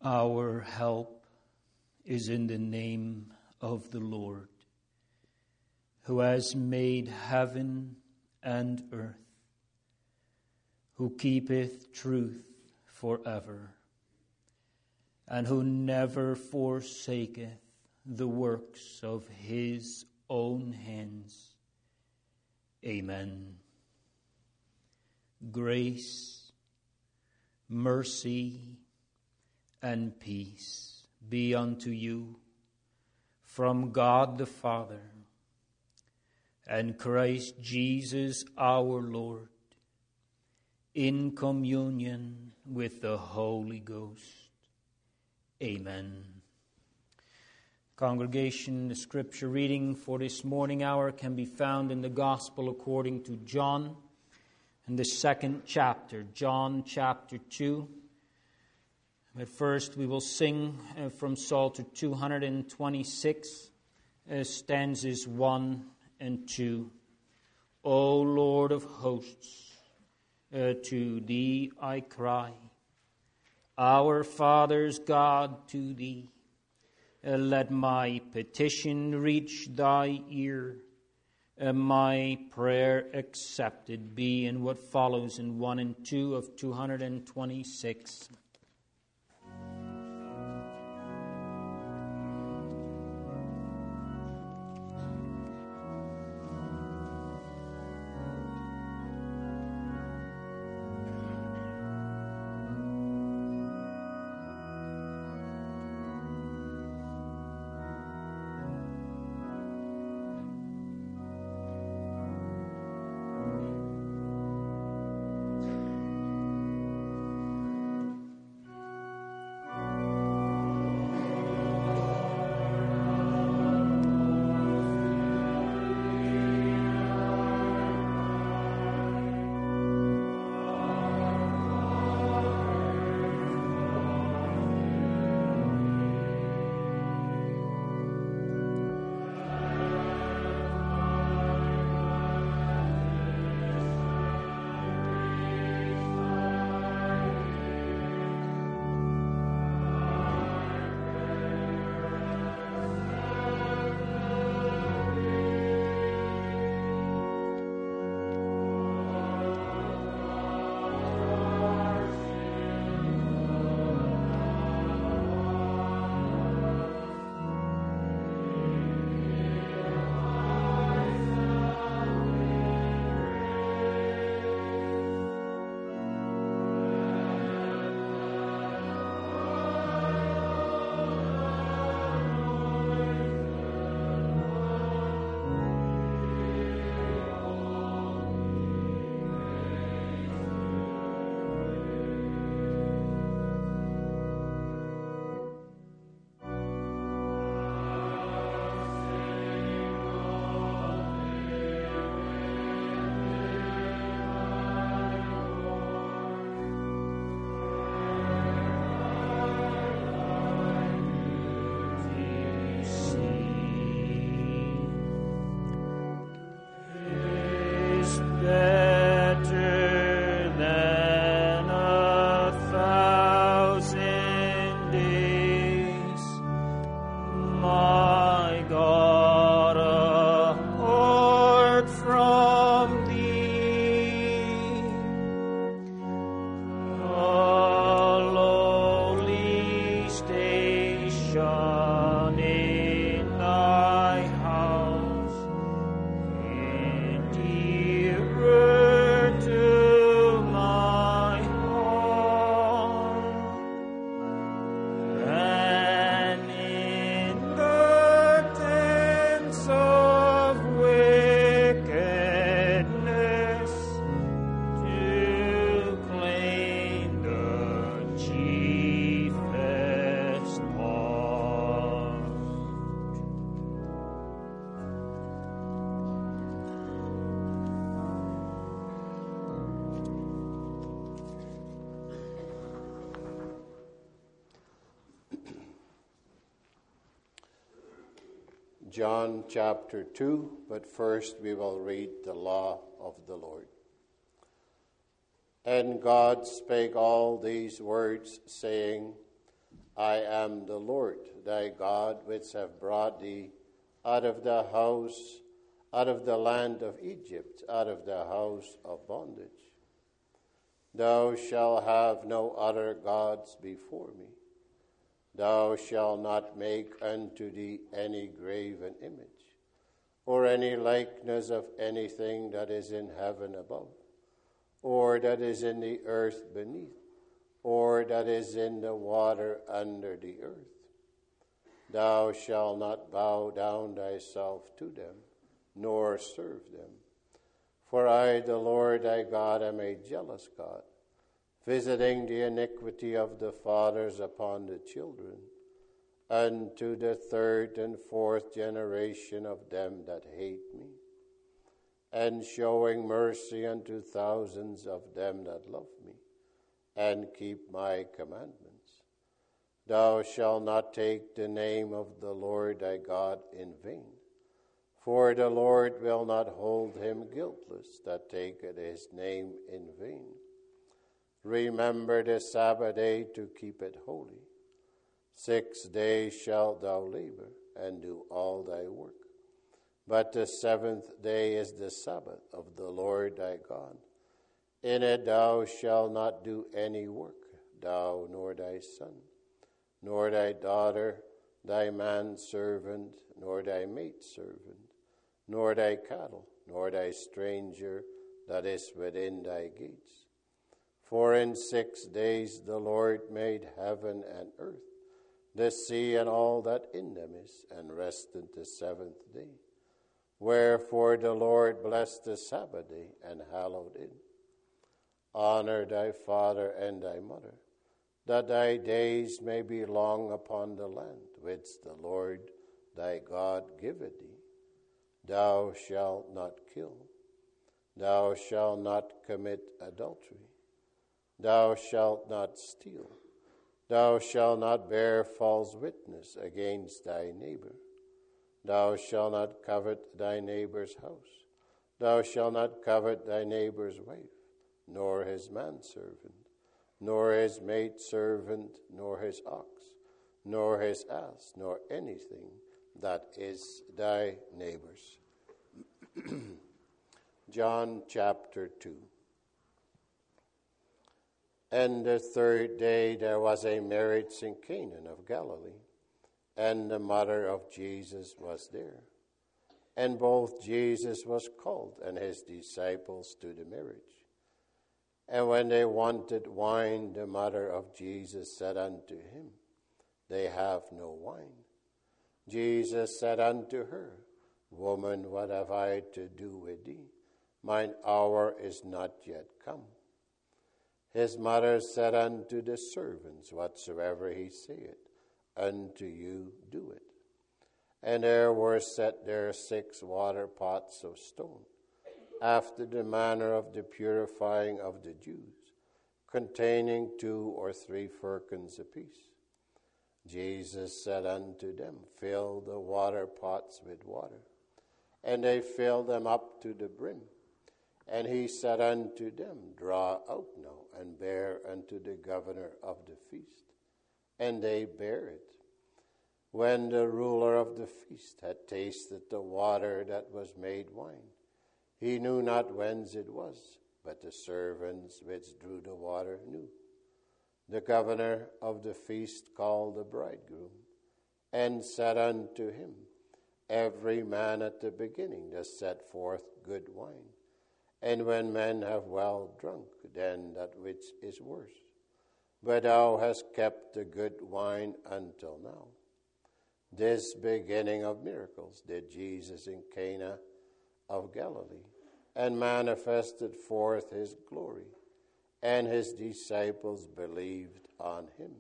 Our help is in the name of the Lord, who has made heaven and earth, who keepeth truth forever, and who never forsaketh the works of his own hands. Amen. Grace, mercy, and peace be unto you from God the Father and Christ Jesus our Lord, in communion with the Holy Ghost. Amen. Congregation, the scripture reading for this morning hour can be found in the Gospel according to John, in the 2nd chapter, John chapter 2. But first we will sing from Psalter 226, stanzas 1 and 2. O Lord of hosts, to thee I cry, our fathers' God, to thee. Let my petition reach thy ear, my prayer accepted be, in what follows in 1 and 2 of 226. John chapter 2, but first we will read the law of the Lord. And God spake all these words, saying, I am the Lord thy God, which have brought thee out of the land of Egypt, out of the house of bondage. Thou shalt have no other gods before me. Thou shalt not make unto thee any graven image, or any likeness of anything that is in heaven above, or that is in the earth beneath, or that is in the water under the earth. Thou shalt not bow down thyself to them, nor serve them. For I, the Lord thy God, am a jealous God, visiting the iniquity of the fathers upon the children, unto the third and fourth generation of them that hate me, and showing mercy unto thousands of them that love me, and keep my commandments. Thou shalt not take the name of the Lord thy God in vain, for the Lord will not hold him guiltless that taketh his name in vain. Remember the Sabbath day to keep it holy. 6 days shalt thou labor, and do all thy work. But the seventh day is the Sabbath of the Lord thy God. In it thou shalt not do any work, thou nor thy son, nor thy daughter, thy manservant, nor thy maidservant, nor thy cattle, nor thy stranger that is within thy gates. For in 6 days the Lord made heaven and earth, the sea and all that in them is, and rested the seventh day. Wherefore the Lord blessed the Sabbath day, and hallowed it. Honor thy father and thy mother, that thy days may be long upon the land which the Lord thy God giveth thee. Thou shalt not kill. Thou shalt not commit adultery. Thou shalt not steal. Thou shalt not bear false witness against thy neighbor. Thou shalt not covet thy neighbor's house. Thou shalt not covet thy neighbor's wife, nor his manservant, nor his maidservant, nor his ox, nor his ass, nor anything that is thy neighbor's. John chapter 2. And the third day there was a marriage in Cana of Galilee, and the mother of Jesus was there. And both Jesus was called, and his disciples to the marriage. And when they wanted wine, the mother of Jesus said unto him, They have no wine. Jesus said unto her, Woman, what have I to do with thee? Mine hour is not yet come. His mother said unto the servants, Whatsoever he saith unto you, do it. And there were set there 6 water pots of stone, after the manner of the purifying of the Jews, containing 2 or 3 firkins apiece. Jesus said unto them, Fill the water pots with water. And they filled them up to the brim. And he said unto them, Draw out now, and bear unto the governor of the feast. And they bare it. When the ruler of the feast had tasted the water that was made wine, he knew not whence it was, but the servants which drew the water knew. The governor of the feast called the bridegroom, and said unto him, Every man at the beginning does set forth good wine, and when men have well drunk, then that which is worse. But thou hast kept the good wine until now. This beginning of miracles did Jesus in Cana of Galilee, and manifested forth his glory, and his disciples believed on him.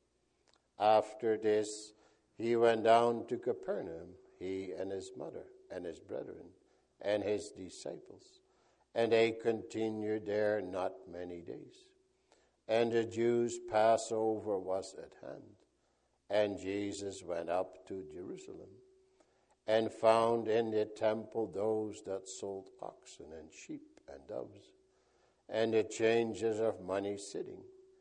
After this, he went down to Capernaum, he and his mother, and his brethren, and his disciples. And they continued there not many days. And the Jews' Passover was at hand. And Jesus went up to Jerusalem, and found in the temple those that sold oxen and sheep and doves, and the changers of money sitting.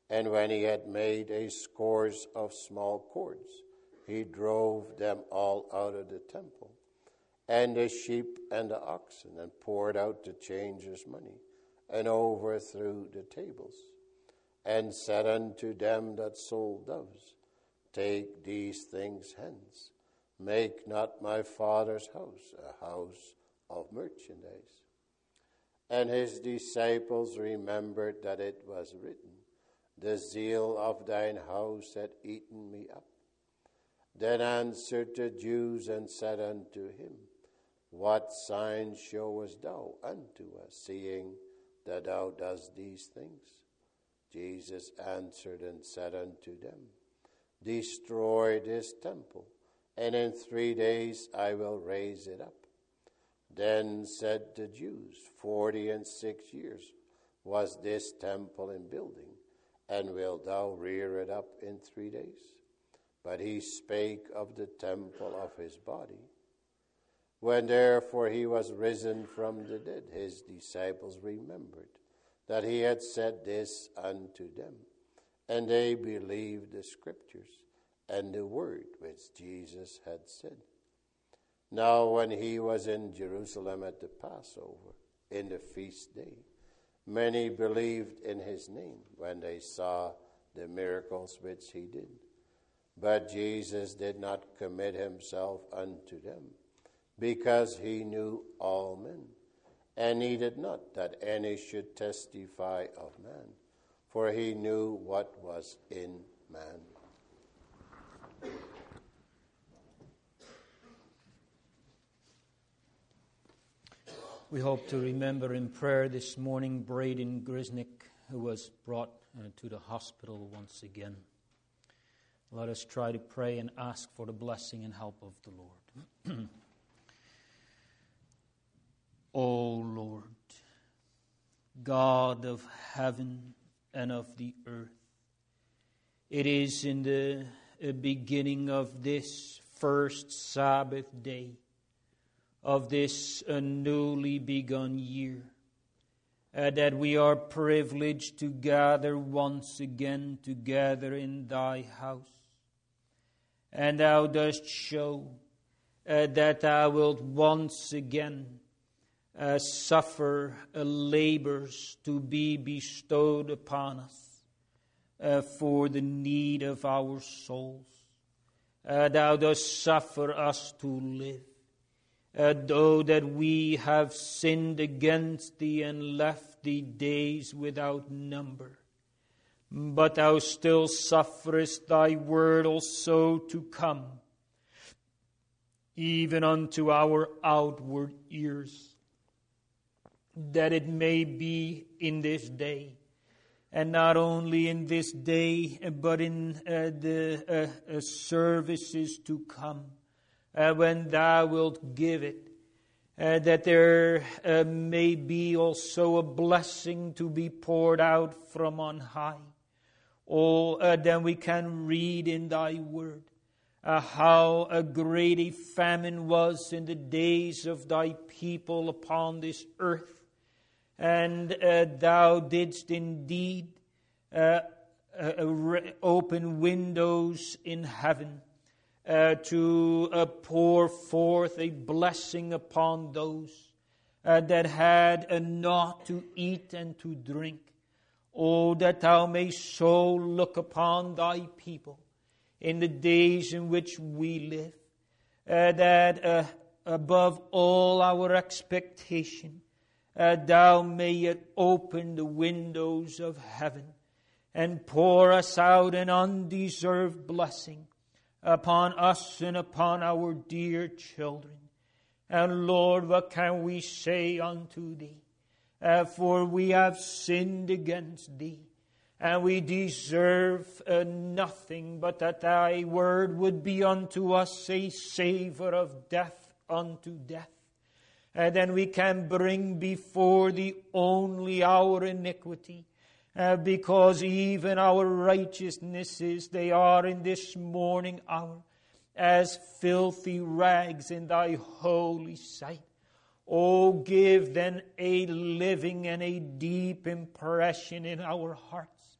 And when he had made a scores of small cords, he drove them all out of the temple, and the sheep and the oxen, and poured out the changers' money, and overthrew the tables, and said unto them that sold doves, Take these things hence, make not my Father's house a house of merchandise. And his disciples remembered that it was written, The zeal of thine house hath eaten me up. Then answered the Jews and said unto him, What sign showest thou unto us, seeing that thou doest these things? Jesus answered and said unto them, Destroy this temple, and in 3 days I will raise it up. Then said the Jews, 46 years was this temple in building, and wilt thou rear it up in 3 days? But he spake of the temple of his body. When therefore he was risen from the dead, his disciples remembered that he had said this unto them, and they believed the scriptures and the word which Jesus had said. Now when he was in Jerusalem at the Passover, in the feast day, many believed in his name when they saw the miracles which he did. But Jesus did not commit himself unto them, because he knew all men, and needed not that any should testify of man, for he knew what was in man. We hope to remember in prayer this morning Braden Grisnick, who was brought to the hospital once again. Let us try to pray and ask for the blessing and help of the Lord. O Lord, God of heaven and of the earth, it is in the beginning of this first Sabbath day of this newly begun year that we are privileged to gather once again together in thy house. And thou dost show that thou wilt once again suffer labors to be bestowed upon us for the need of our souls. Thou dost suffer us to live, though that we have sinned against thee and left thee days without number. But thou still sufferest thy word also to come, even unto our outward ears, that it may be in this day, and not only in this day, but in the services to come, when thou wilt give it, that there may be also a blessing to be poured out from on high. Then we can read in thy word how great a famine was in the days of thy people upon this earth. And thou didst indeed open windows in heaven to pour forth a blessing upon those that had naught to eat and to drink. Oh, that thou mayst so look upon thy people in the days in which we live, that above all our expectation, thou mayest open the windows of heaven and pour us out an undeserved blessing upon us and upon our dear children. And Lord, what can we say unto thee? For we have sinned against thee, and we deserve nothing but that thy word would be unto us a savor of death unto death. And then we can bring before thee only our iniquity, because even our righteousnesses, they are in this morning hour as filthy rags in thy holy sight. Oh, give then a living and a deep impression in our hearts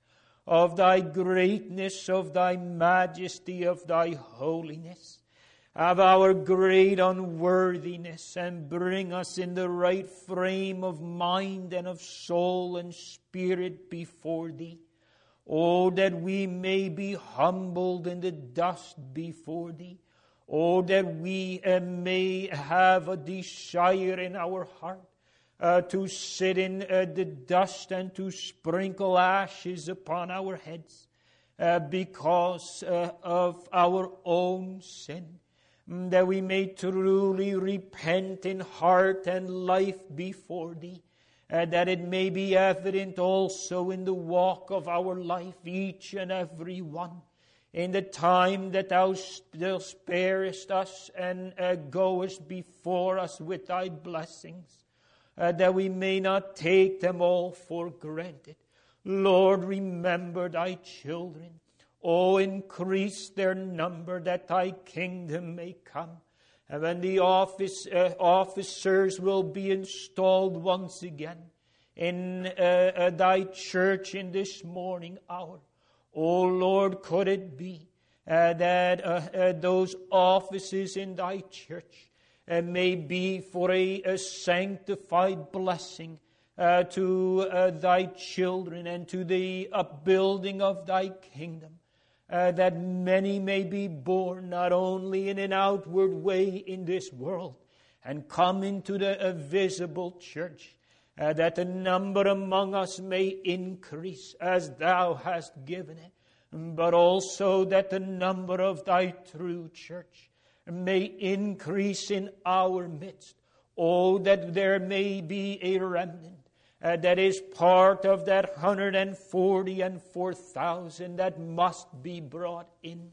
of thy greatness, of thy majesty, of thy holiness, of our great unworthiness, and bring us in the right frame of mind and of soul and spirit before thee. Oh, that we may be humbled in the dust before thee. Oh, that we may have a desire in our heart to sit in the dust and to sprinkle ashes upon our heads because of our own sin, that we may truly repent in heart and life before thee, that it may be evident also in the walk of our life, each and every one, in the time that thou still sparest us and goest before us with thy blessings, that we may not take them all for granted. Lord, remember thy children. Oh, increase their number that thy kingdom may come. And when the officers will be installed once again in thy church in this morning hour, oh Lord, could it be that those offices in thy church may be for a sanctified blessing to thy children and to the upbuilding of thy kingdom, that many may be born not only in an outward way in this world and come into the visible church, that the number among us may increase as thou hast given it, but also that the number of thy true church may increase in our midst. Oh, that there may be a remnant that is part of that 144,000 that must be brought in.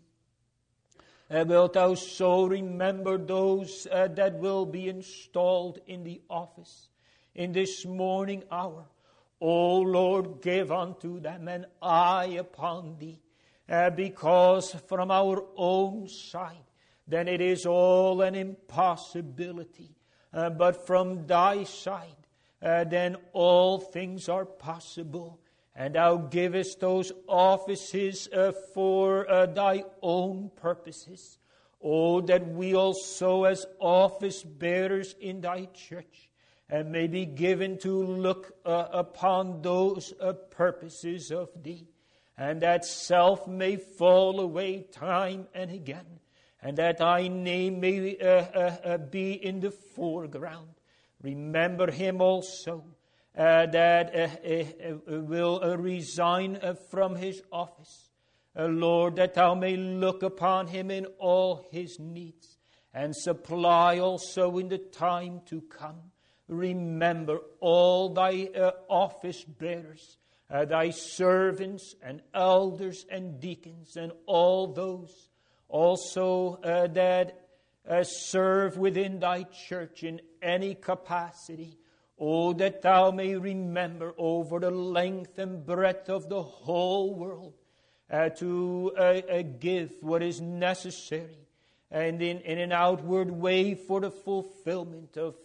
Wilt thou so remember those that will be installed in the office in this morning hour? O Lord, give unto them an eye upon thee, because from our own side, then it is all an impossibility. But from thy side, then all things are possible. And thou givest those offices for thy own purposes. Oh, that we also as office bearers in thy church may be given to look upon those purposes of thee. And that self may fall away time and again. And that thy name may be in the foreground. Remember him also that will resign from his office. Lord, that thou may look upon him in all his needs and supply also in the time to come. Remember all thy office bearers, thy servants and elders and deacons and all those also that serve within thy church in any capacity. Oh, that thou may remember over the length and breadth of the whole world to give what is necessary and in an outward way for the fulfillment of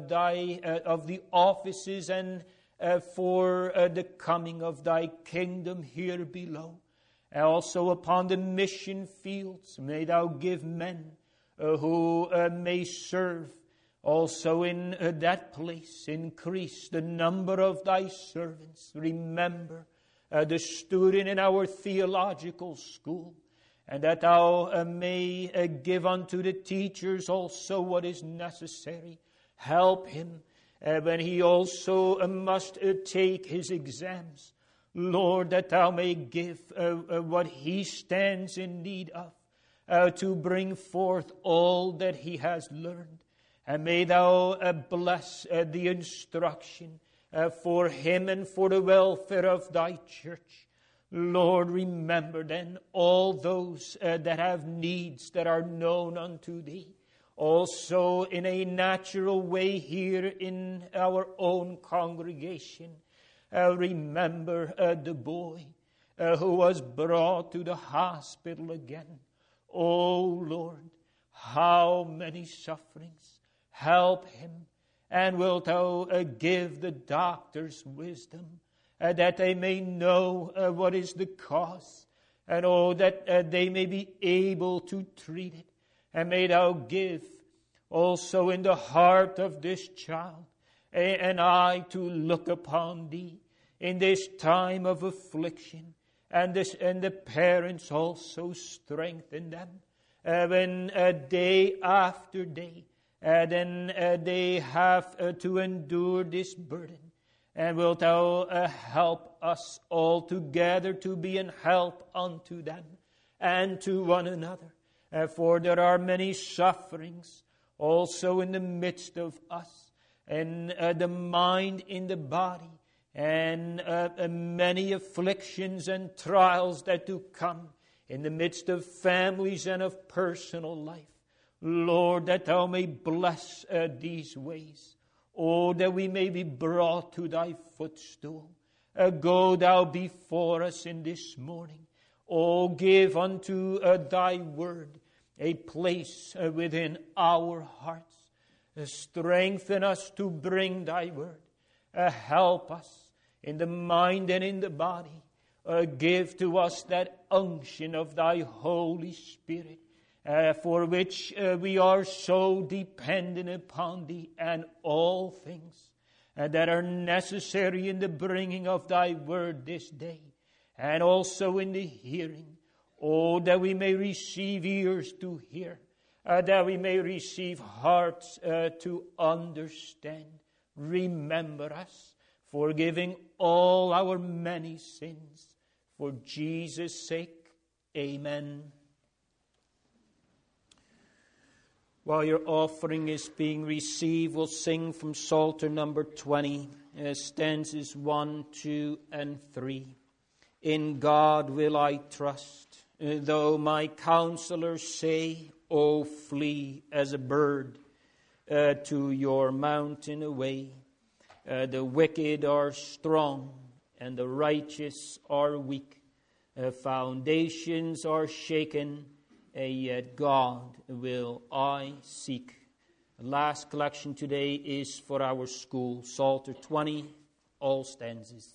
the offices and for the coming of thy kingdom here below. Also upon the mission fields may thou give men who may serve also in that place. Increase the number of thy servants. Remember the student in our theological school, and that thou may give unto the teachers also what is necessary. Help him when he also must take his exams. Lord, that thou may give what he stands in need of to bring forth all that he has learned. And may thou bless the instruction for him and for the welfare of thy church. Lord, remember then all those that have needs that are known unto thee. Also in a natural way here in our own congregation. Remember the boy who was brought to the hospital again. Oh Lord, how many sufferings. Help him, and wilt thou give the doctors wisdom that they may know what is the cause, and oh, that they may be able to treat it. And may thou give also in the heart of this child an eye to look upon thee in this time of affliction, and the parents also strengthen them when day after day then they have to endure this burden. And wilt thou help us all together to be an help unto them and to one another. For there are many sufferings also in the midst of us, and the mind in the body, and many afflictions and trials that do come in the midst of families and of personal life. Lord, that thou may bless these ways. Oh, that we may be brought to thy footstool. Go thou before us in this morning. Oh, give unto thy word a place within our hearts. Strengthen us to bring thy word. Help us in the mind and in the body. Give to us that unction of thy Holy Spirit, for which we are so dependent upon thee, and all things that are necessary in the bringing of thy word this day, and also in the hearing. Oh, that we may receive ears to hear, that we may receive hearts to understand. Remember us, forgiving all our many sins. For Jesus' sake, amen. While your offering is being received, we'll sing from Psalter number 20, stanzas 1, 2, and 3. In God will I trust, though my counselors say, O flee as a bird to your mountain away. The wicked are strong, and the righteous are weak. Foundations are shaken, yet God will I seek. The last collection today is for our school, Psalter 20, all stanzas.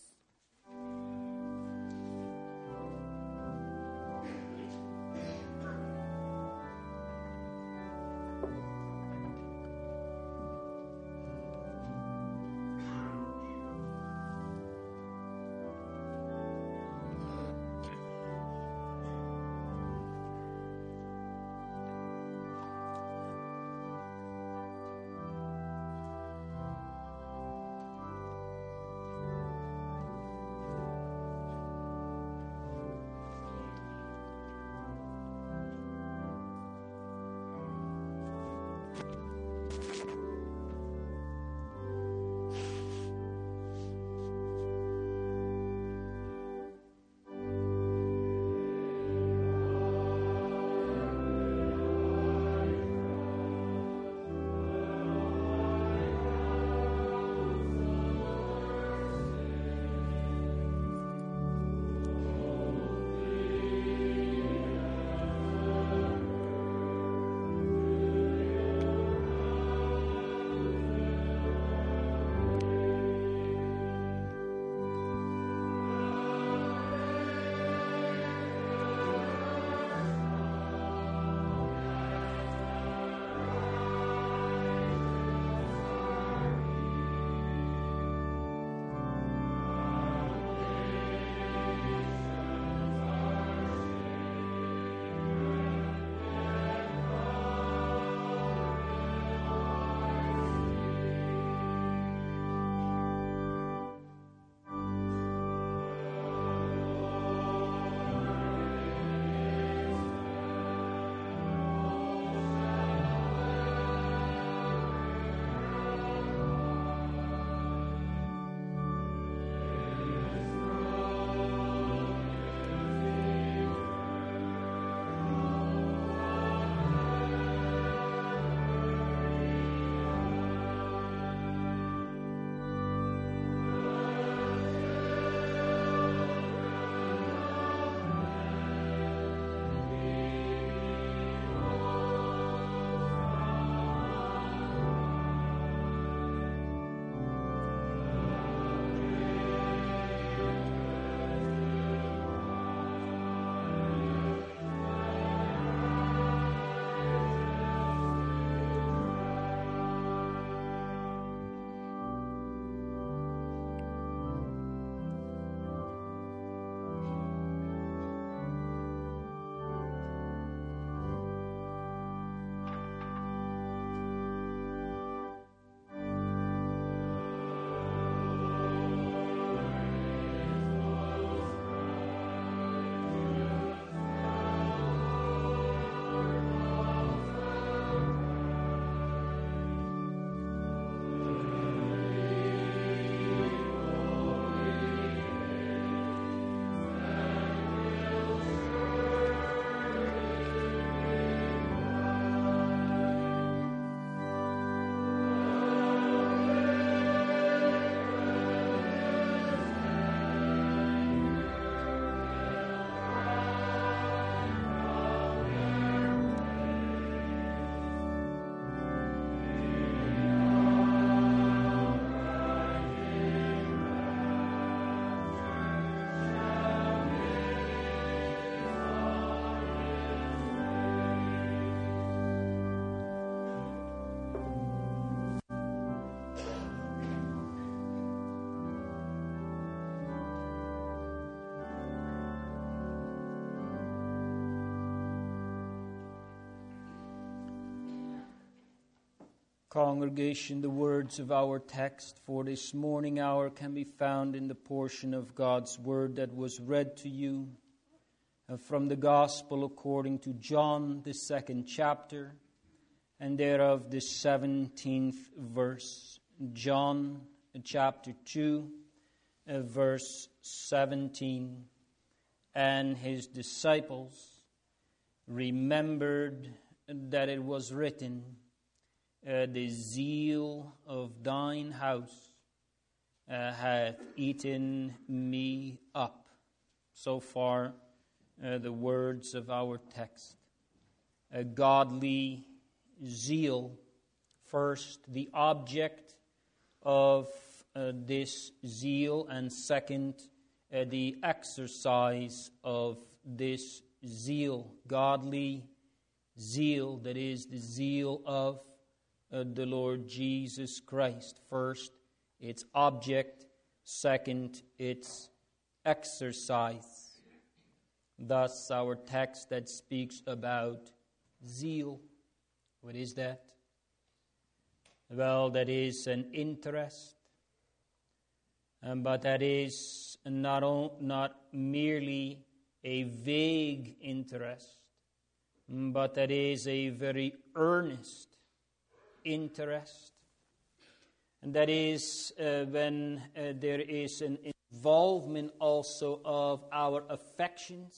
Congregation, the words of our text for this morning hour can be found in the portion of God's Word that was read to you from the Gospel according to John, the 2nd chapter, and thereof the 17th verse. John chapter 2, verse 17. And his disciples remembered that it was written, the zeal of thine house hath eaten me up. So far, the words of our text. A godly zeal, first, the object of this zeal, and second, the exercise of this zeal. Godly zeal, that is the zeal of the Lord Jesus Christ. First, its object. Second, its exercise. Thus, our text that speaks about zeal. What is that? Well, that is an interest. But that is not merely a vague interest, but that is a very earnest interest. And that is when there is an involvement also of our affections,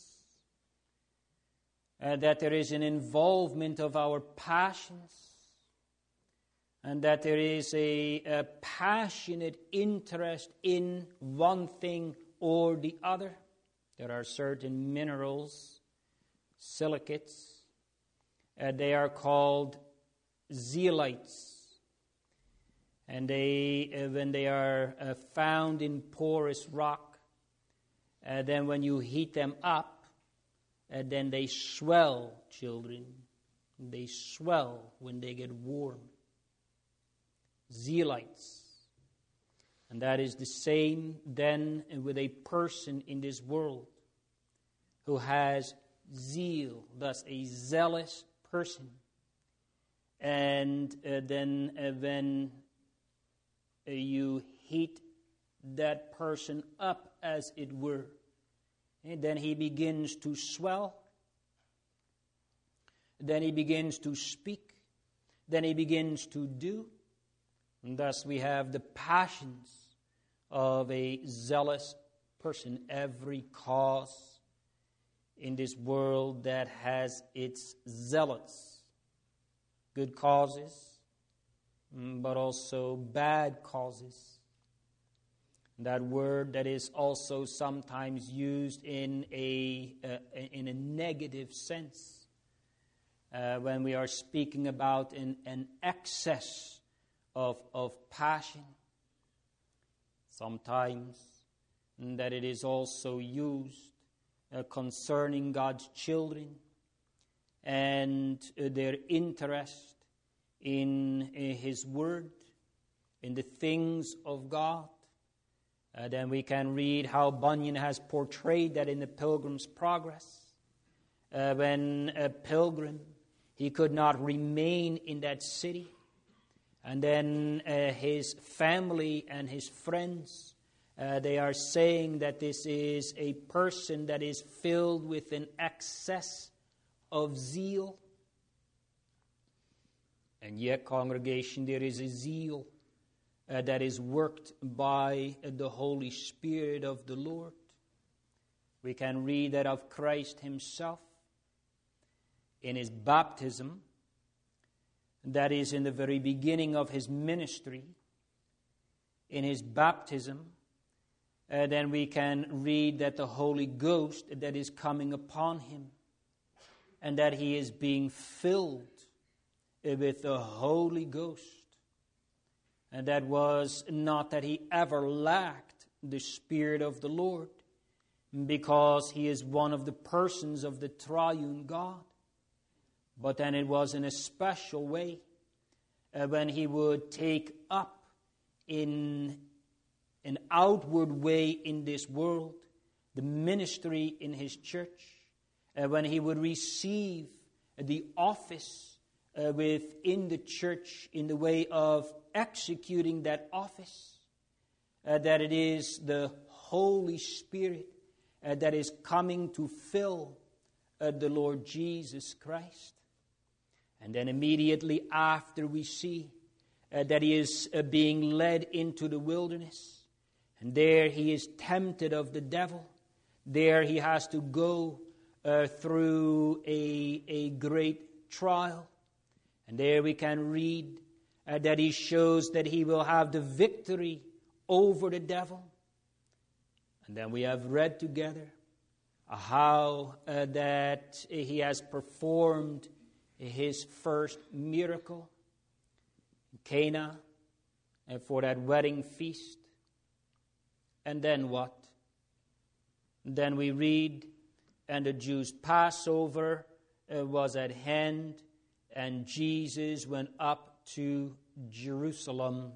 that there is an involvement of our passions, and that there is a passionate interest in one thing or the other. There are certain minerals, silicates, they are called zeolites. And they, when they are found in porous rock, then when you heat them up, then they swell, children. They swell when they get warm. Zeolites. And that is the same then with a person in this world who has zeal, thus a zealous person. And then when you heat that person up, as it were, and then he begins to swell, then he begins to speak, then he begins to do. And thus we have the passions of a zealous person. Every cause in this world that has its zealots. Good causes, but also bad causes. That word that is also sometimes used in a negative sense when we are speaking about an excess of passion. Sometimes that it is also used concerning God's children and their interest in His Word, in the things of God. Then we can read how Bunyan has portrayed that in the Pilgrim's Progress. When a pilgrim, he could not remain in that city. And then his family and his friends, they are saying that this is a person that is filled with an excess of zeal. And yet, congregation, there is a zeal that is worked by the Holy Spirit of the Lord. We can read that of Christ Himself in His baptism. That is in the very beginning of His ministry. In His baptism, then we can read that the Holy Ghost that is coming upon Him, and that He is being filled with the Holy Ghost. And that was not that He ever lacked the Spirit of the Lord, because He is one of the persons of the triune God. But then it was in a special way when He would take up in an outward way in this world the ministry in His church, when He would receive the office within the church in the way of executing that office, that it is the Holy Spirit that is coming to fill the Lord Jesus Christ. And then immediately after we see that he is being led into the wilderness, and there he is tempted of the devil. There he has to go through a great trial. And there we can read that he shows that he will have the victory over the devil. And then we have read together how that he has performed his first miracle in Cana and for that wedding feast. And then what? Then we read, and the Jews' Passover was at hand, and Jesus went up to Jerusalem.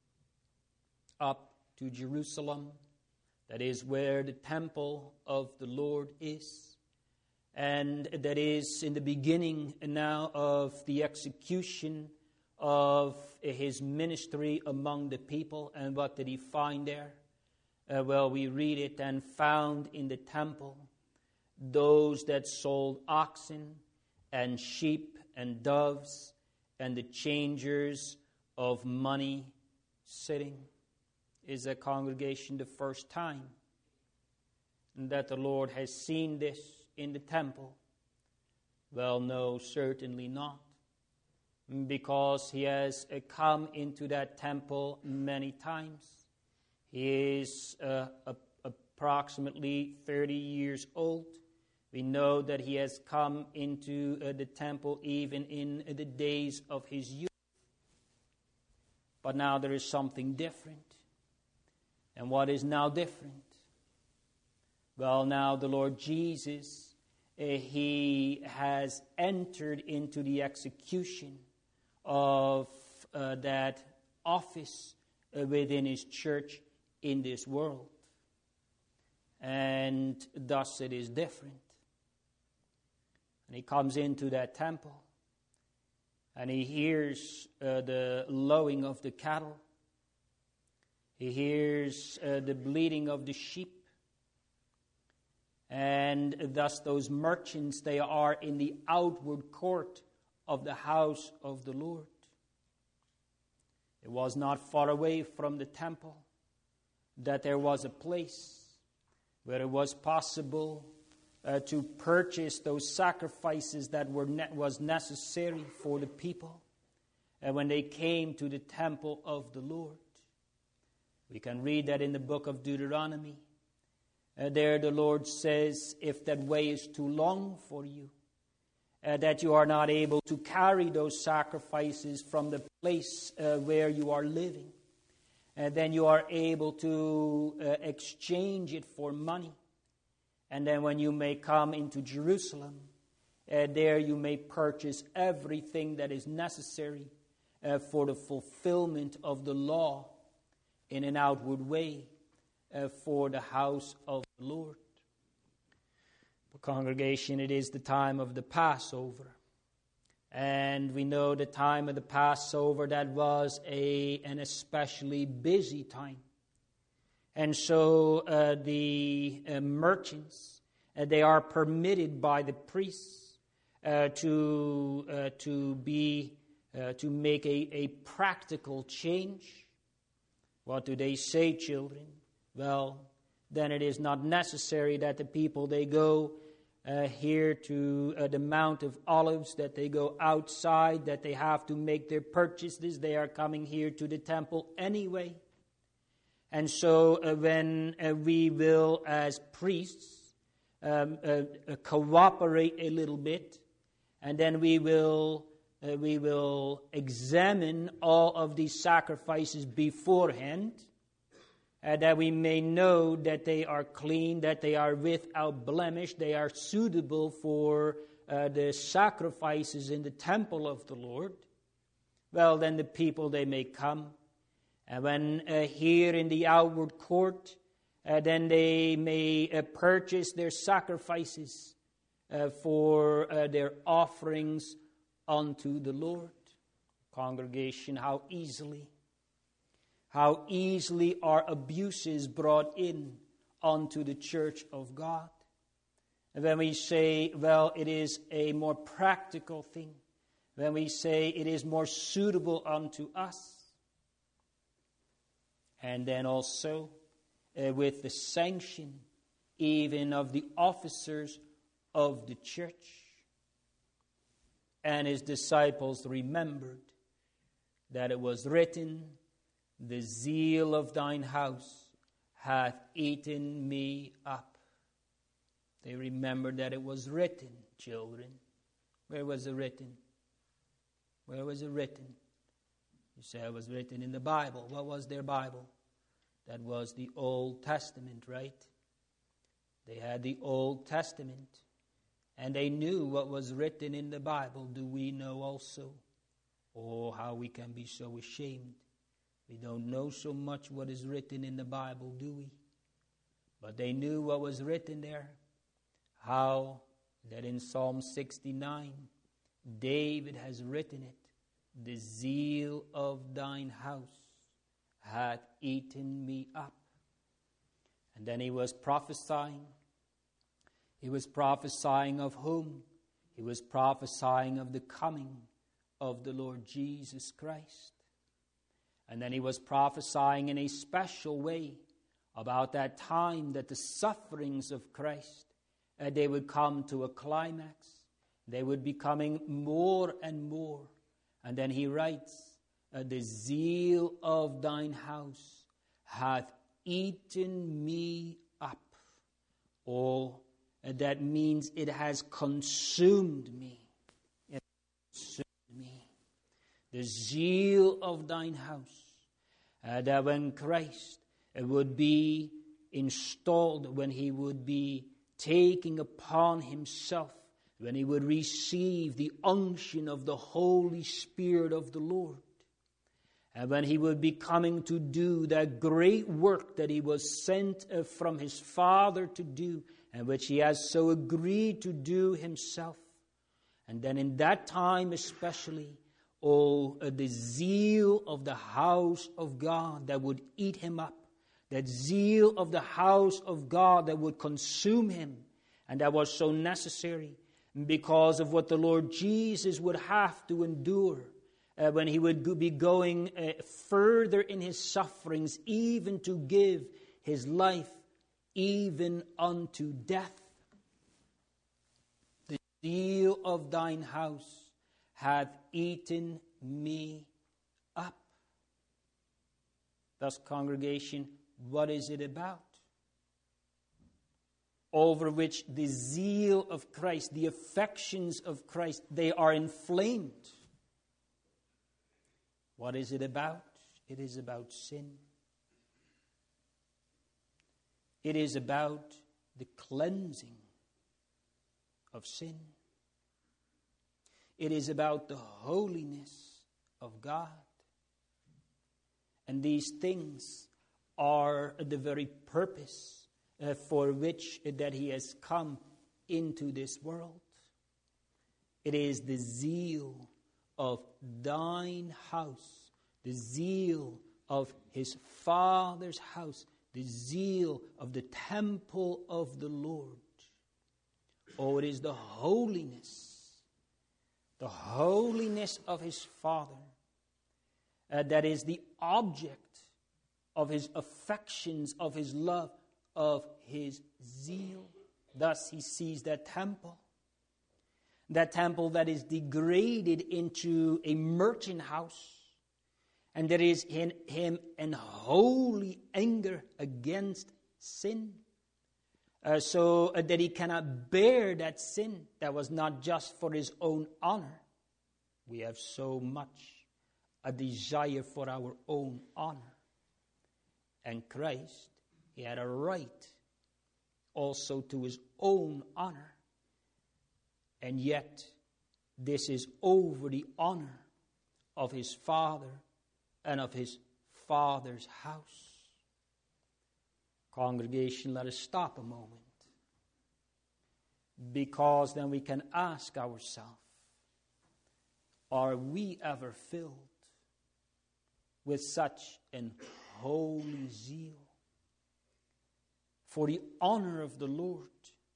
Up to Jerusalem. That is where the temple of the Lord is. And that is in the beginning now of the execution of his ministry among the people. And what did he find there? Well, we read it, and found in the temple those that sold oxen and sheep and doves and the changers of money sitting. Is a congregation the first time that the Lord has seen this in the temple? Well, no, certainly not. Because he has come into that temple many times. He is approximately 30 years old. We know that he has come into the temple even in the days of his youth. But now there is something different. And what is now different? Well, now the Lord Jesus, he has entered into the execution of that office within his church in this world. And thus it is different. And he comes into that temple, and he hears the lowing of the cattle. He hears the bleating of the sheep. And thus those merchants, they are in the outward court of the house of the Lord. It was not far away from the temple that there was a place where it was possible to purchase those sacrifices that was necessary for the people when they came to the temple of the Lord. We can read that in the book of Deuteronomy. There the Lord says, if that way is too long for you, that you are not able to carry those sacrifices from the place where you are living, then you are able to exchange it for money. And then when you may come into Jerusalem, there you may purchase everything that is necessary for the fulfillment of the law in an outward way for the house of the Lord. The congregation, it is the time of the Passover. And we know the time of the Passover, that was an especially busy time. And so the merchants, they are permitted by the priests to make a practical change. What do they say, children? Well, then it is not necessary that the people, they go here to the Mount of Olives, that they go outside, that they have to make their purchases. They are coming here to the temple anyway. And so when we will, as priests, cooperate a little bit, and then we will examine all of these sacrifices beforehand, that we may know that they are clean, that they are without blemish, they are suitable for the sacrifices in the temple of the Lord. Well, then the people, they may come. And when here in the outward court, then they may purchase their sacrifices for their offerings unto the Lord. Congregation, how easily are abuses brought in unto the church of God. And when we say, well, it is a more practical thing, when we say it is more suitable unto us, and then also with the sanction even of the officers of the church. And his disciples remembered that it was written, the zeal of thine house hath eaten me up. They remembered that it was written, children. Where was it written? Where was it written? You say it was written in the Bible. What was their Bible? That was the Old Testament, right? They had the Old Testament, and they knew what was written in the Bible. Do we know also? Oh, how we can be so ashamed. We don't know so much what is written in the Bible, do we? But they knew what was written there. How that in Psalm 69, David has written it. The zeal of thine house hath eaten me up. And then he was prophesying. He was prophesying of whom? He was prophesying of the coming of the Lord Jesus Christ. And then he was prophesying in a special way about that time that the sufferings of Christ, they would come to a climax. They would be coming more and more. And then he writes, the zeal of thine house hath eaten me up. Oh, that means it has consumed me. It has consumed me. The zeal of thine house. That when Christ would be installed, when he would be taking upon himself, when he would receive the unction of the Holy Spirit of the Lord, and when he would be coming to do that great work that he was sent from his Father to do, and which he has so agreed to do himself. And then in that time especially, the zeal of the house of God that would eat him up, that zeal of the house of God that would consume him, and that was so necessary because of what the Lord Jesus would have to endure when he would be going further in his sufferings, even to give his life even unto death. The zeal of thine house hath eaten me up. Thus, congregation, what is it about? Over which the zeal of Christ, the affections of Christ, they are inflamed. What is it about? It is about sin. It is about the cleansing of sin. It is about the holiness of God. And these things are the very purpose for which that he has come into this world. It is the zeal of thine house, the zeal of his Father's house, the zeal of the temple of the Lord. Oh, it is the holiness of his Father that is the object of his affections, of his love, of his zeal. Thus he sees that temple that is degraded into a merchant house, and there is in him an holy anger against sin, so that he cannot bear that sin that was not just for his own honor. We have so much a desire for our own honor. And Christ, he had a right also to his own honor. And yet, this is over the honor of his Father and of his Father's house. Congregation, let us stop a moment, because then we can ask ourselves, are we ever filled with such an holy zeal for the honor of the Lord?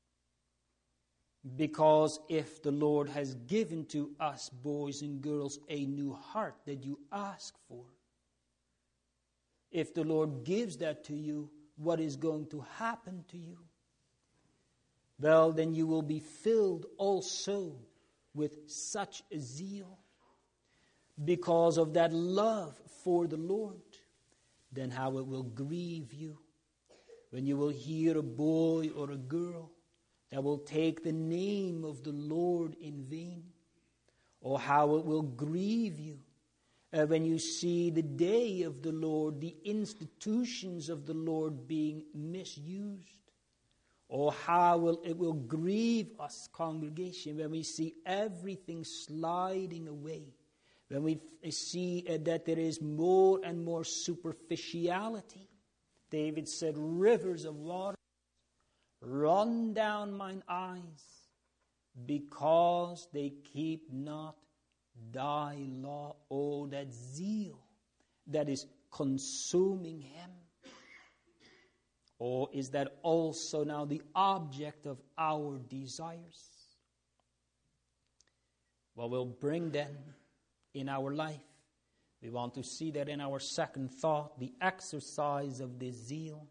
Because if the Lord has given to us, boys and girls, a new heart that you ask for, if the Lord gives that to you, what is going to happen to you? Well, then you will be filled also with such a zeal because of that love for the Lord. Then how it will grieve you when you will hear a boy or a girl that will take the name of the Lord in vain, or how it will grieve you when you see the day of the Lord, the institutions of the Lord being misused, or how it will grieve us, congregation, when we see everything sliding away, when we see that there is more and more superficiality. David said, rivers of water run down mine eyes, because they keep not thy law. Oh, that zeal that is consuming him. Or is that also now the object of our desires? What will bring them in our life? We want to see that in our second thought, the exercise of this zeal.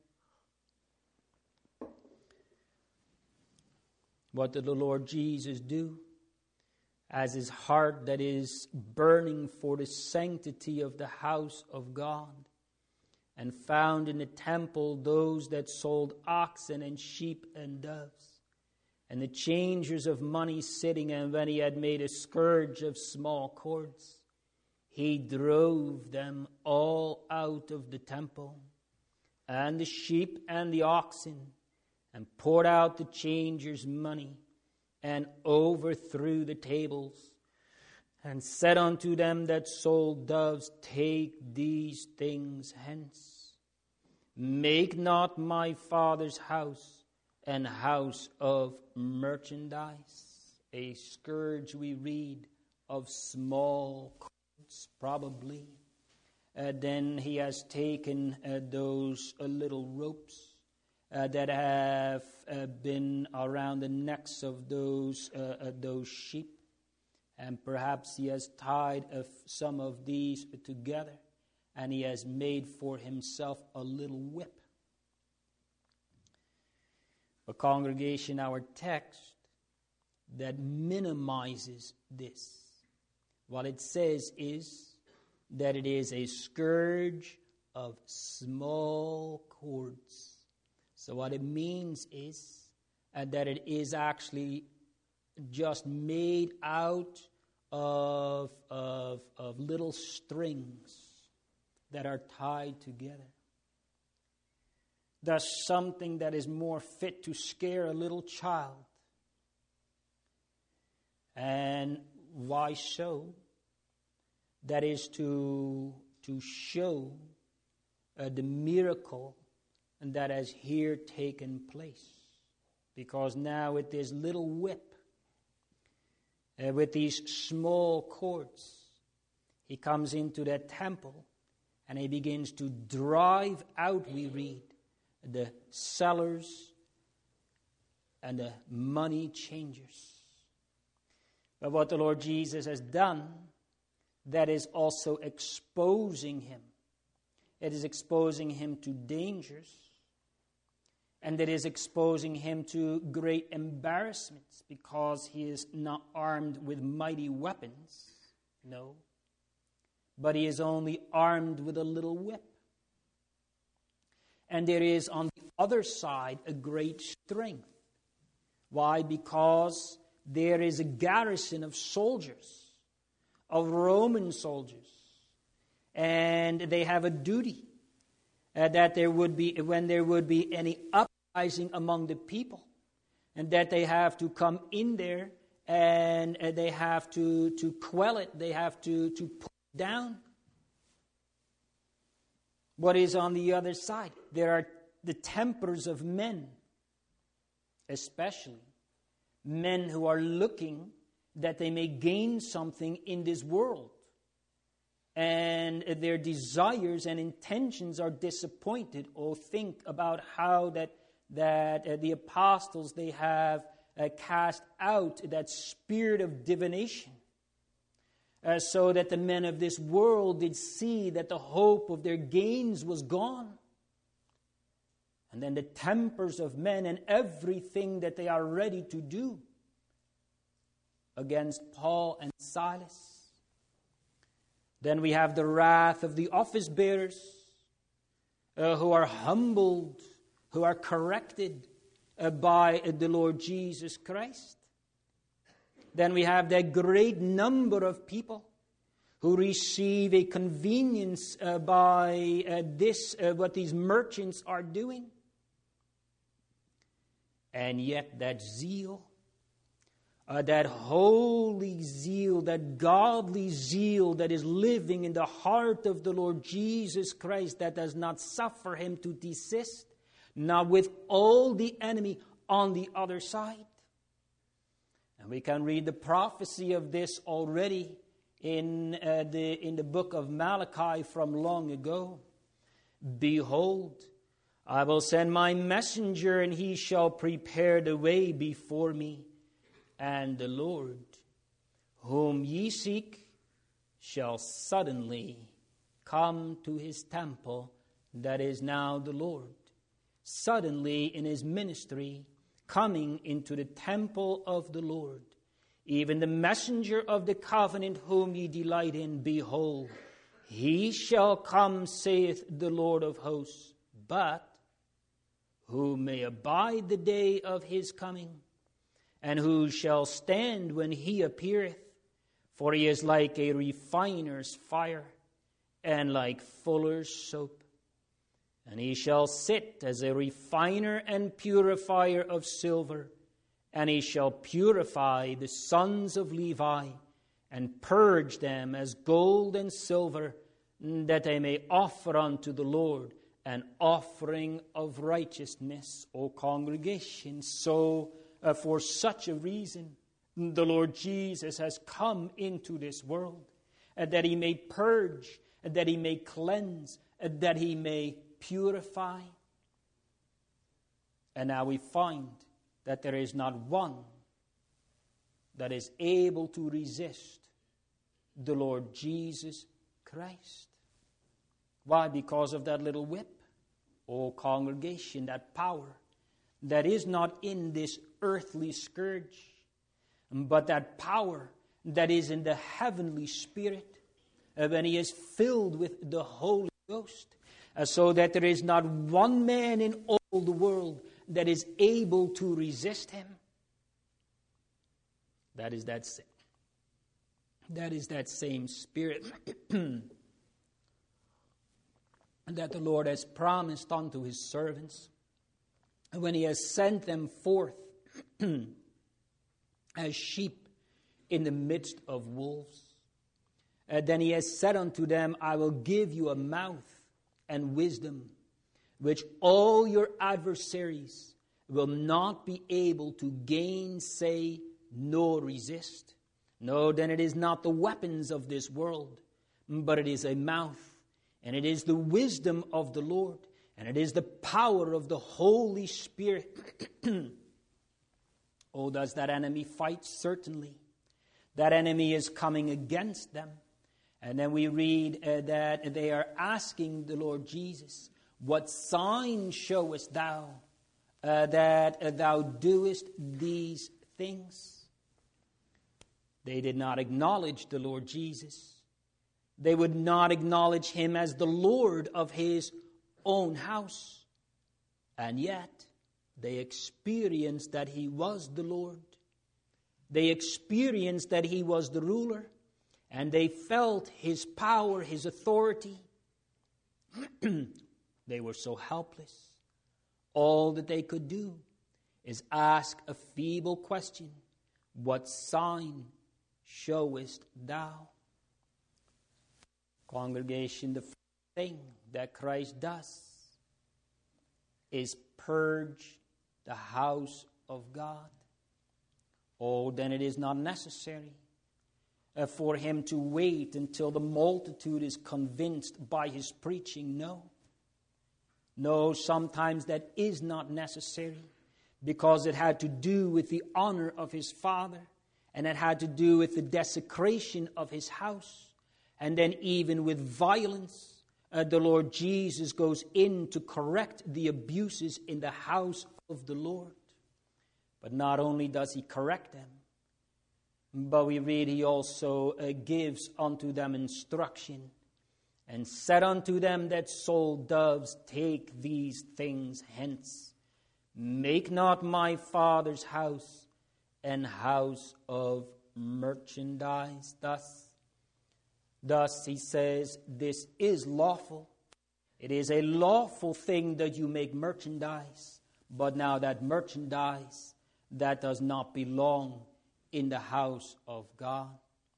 What did the Lord Jesus do? As his heart that is burning for the sanctity of the house of God, and found in the temple those that sold oxen and sheep and doves, and the changers of money sitting, and when he had made a scourge of small cords, he drove them all out of the temple, and the sheep and the oxen, and poured out the changers' money, and overthrew the tables, and said unto them that sold doves, take these things hence. Make not my Father's house an house of merchandise. A scourge, we read, of small cords, probably. Then he has taken those little ropes that have been around the necks of those sheep, and perhaps he has tied some of these together, and he has made for himself a little whip. A congregation, our text that minimizes this. What it says is that it is a scourge of small cords. So what it means is that it is actually just made out of little strings that are tied together. Thus, something that is more fit to scare a little child. And why so? That is to show the miracle that has here taken place. Because now with this little whip, with these small cords, he comes into that temple and he begins to drive out, we read, the sellers and the money changers. But what the Lord Jesus has done, that is also exposing him. It is exposing him to dangers. And it is exposing him to great embarrassments, because he is not armed with mighty weapons. No. But he is only armed with a little whip. And there is on the other side a great strength. Why? Because there is a garrison of soldiers, of Roman soldiers. And they have a duty that there would be, when there would be any uprising among the people, and that they have to come in there and they have to quell it, they have to put it down. What is on the other side? There are the tempers of men, especially men who are looking that they may gain something in this world. And their desires and intentions are disappointed. Oh, think about how that the apostles, they have cast out that spirit of divination, so that the men of this world did see that the hope of their gains was gone. And then the tempers of men and everything that they are ready to do against Paul and Silas. Then we have the wrath of the office bearers who are humbled, who are corrected by the Lord Jesus Christ. Then we have that great number of people who receive a convenience by what these merchants are doing. And yet that zeal, that holy zeal, that godly zeal that is living in the heart of the Lord Jesus Christ, that does not suffer him to desist, not with all the enemy on the other side. And we can read the prophecy of this already in the book of Malachi from long ago. Behold, I will send my messenger, and he shall prepare the way before me. And the Lord, whom ye seek, shall suddenly come to his temple, that is now the Lord. Suddenly in his ministry, coming into the temple of the Lord. Even the messenger of the covenant whom ye delight in, behold, he shall come, saith the Lord of hosts. But who may abide the day of his coming? And who shall stand when he appeareth? For he is like a refiner's fire, and like fuller's soap. And he shall sit as a refiner and purifier of silver. And he shall purify the sons of Levi, and purge them as gold and silver, that they may offer unto the Lord an offering of righteousness. O congregation, so for such a reason, the Lord Jesus has come into this world, that he may purge, that he may cleanse, that he may purify. And now we find that there is not one that is able to resist the Lord Jesus Christ. Why? Because of that little whip. O congregation, that power that is not in this earthly scourge, but that power that is in the heavenly Spirit, when he is filled with the Holy Ghost, so that there is not one man in all the world that is able to resist him. That is that same Spirit that the Lord has promised unto his servants, when he has sent them forth as sheep in the midst of wolves. Then he has said unto them, I will give you a mouth and wisdom, which all your adversaries will not be able to gainsay nor resist. No, then it is not the weapons of this world, but it is a mouth, and it is the wisdom of the Lord, and it is the power of the Holy Spirit. Oh, does that enemy fight? Certainly. That enemy is coming against them. And then we read that they are asking the Lord Jesus, what sign showest thou that thou doest these things? They did not acknowledge the Lord Jesus. They would not acknowledge him as the Lord of his own house. And yet, they experienced that he was the Lord. They experienced that he was the ruler. And they felt his power, his authority. They were so helpless. All that they could do is ask a feeble question. What sign showest thou? Congregation, the first thing that Christ does is purge the house of God. Oh, then it is not necessary for him to wait until the multitude is convinced by his preaching. No, sometimes that is not necessary, because it had to do with the honor of his Father, and it had to do with the desecration of his house, and then even with violence. The Lord Jesus goes in to correct the abuses in the house of the Lord. But not only does he correct them, but we read he also gives unto them instruction, and said unto them that sold doves, take these things hence. Make not my Father's house an house of merchandise. Thus he says, this is lawful. It is a lawful thing that you make merchandise, but now that merchandise, that does not belong in the house of God.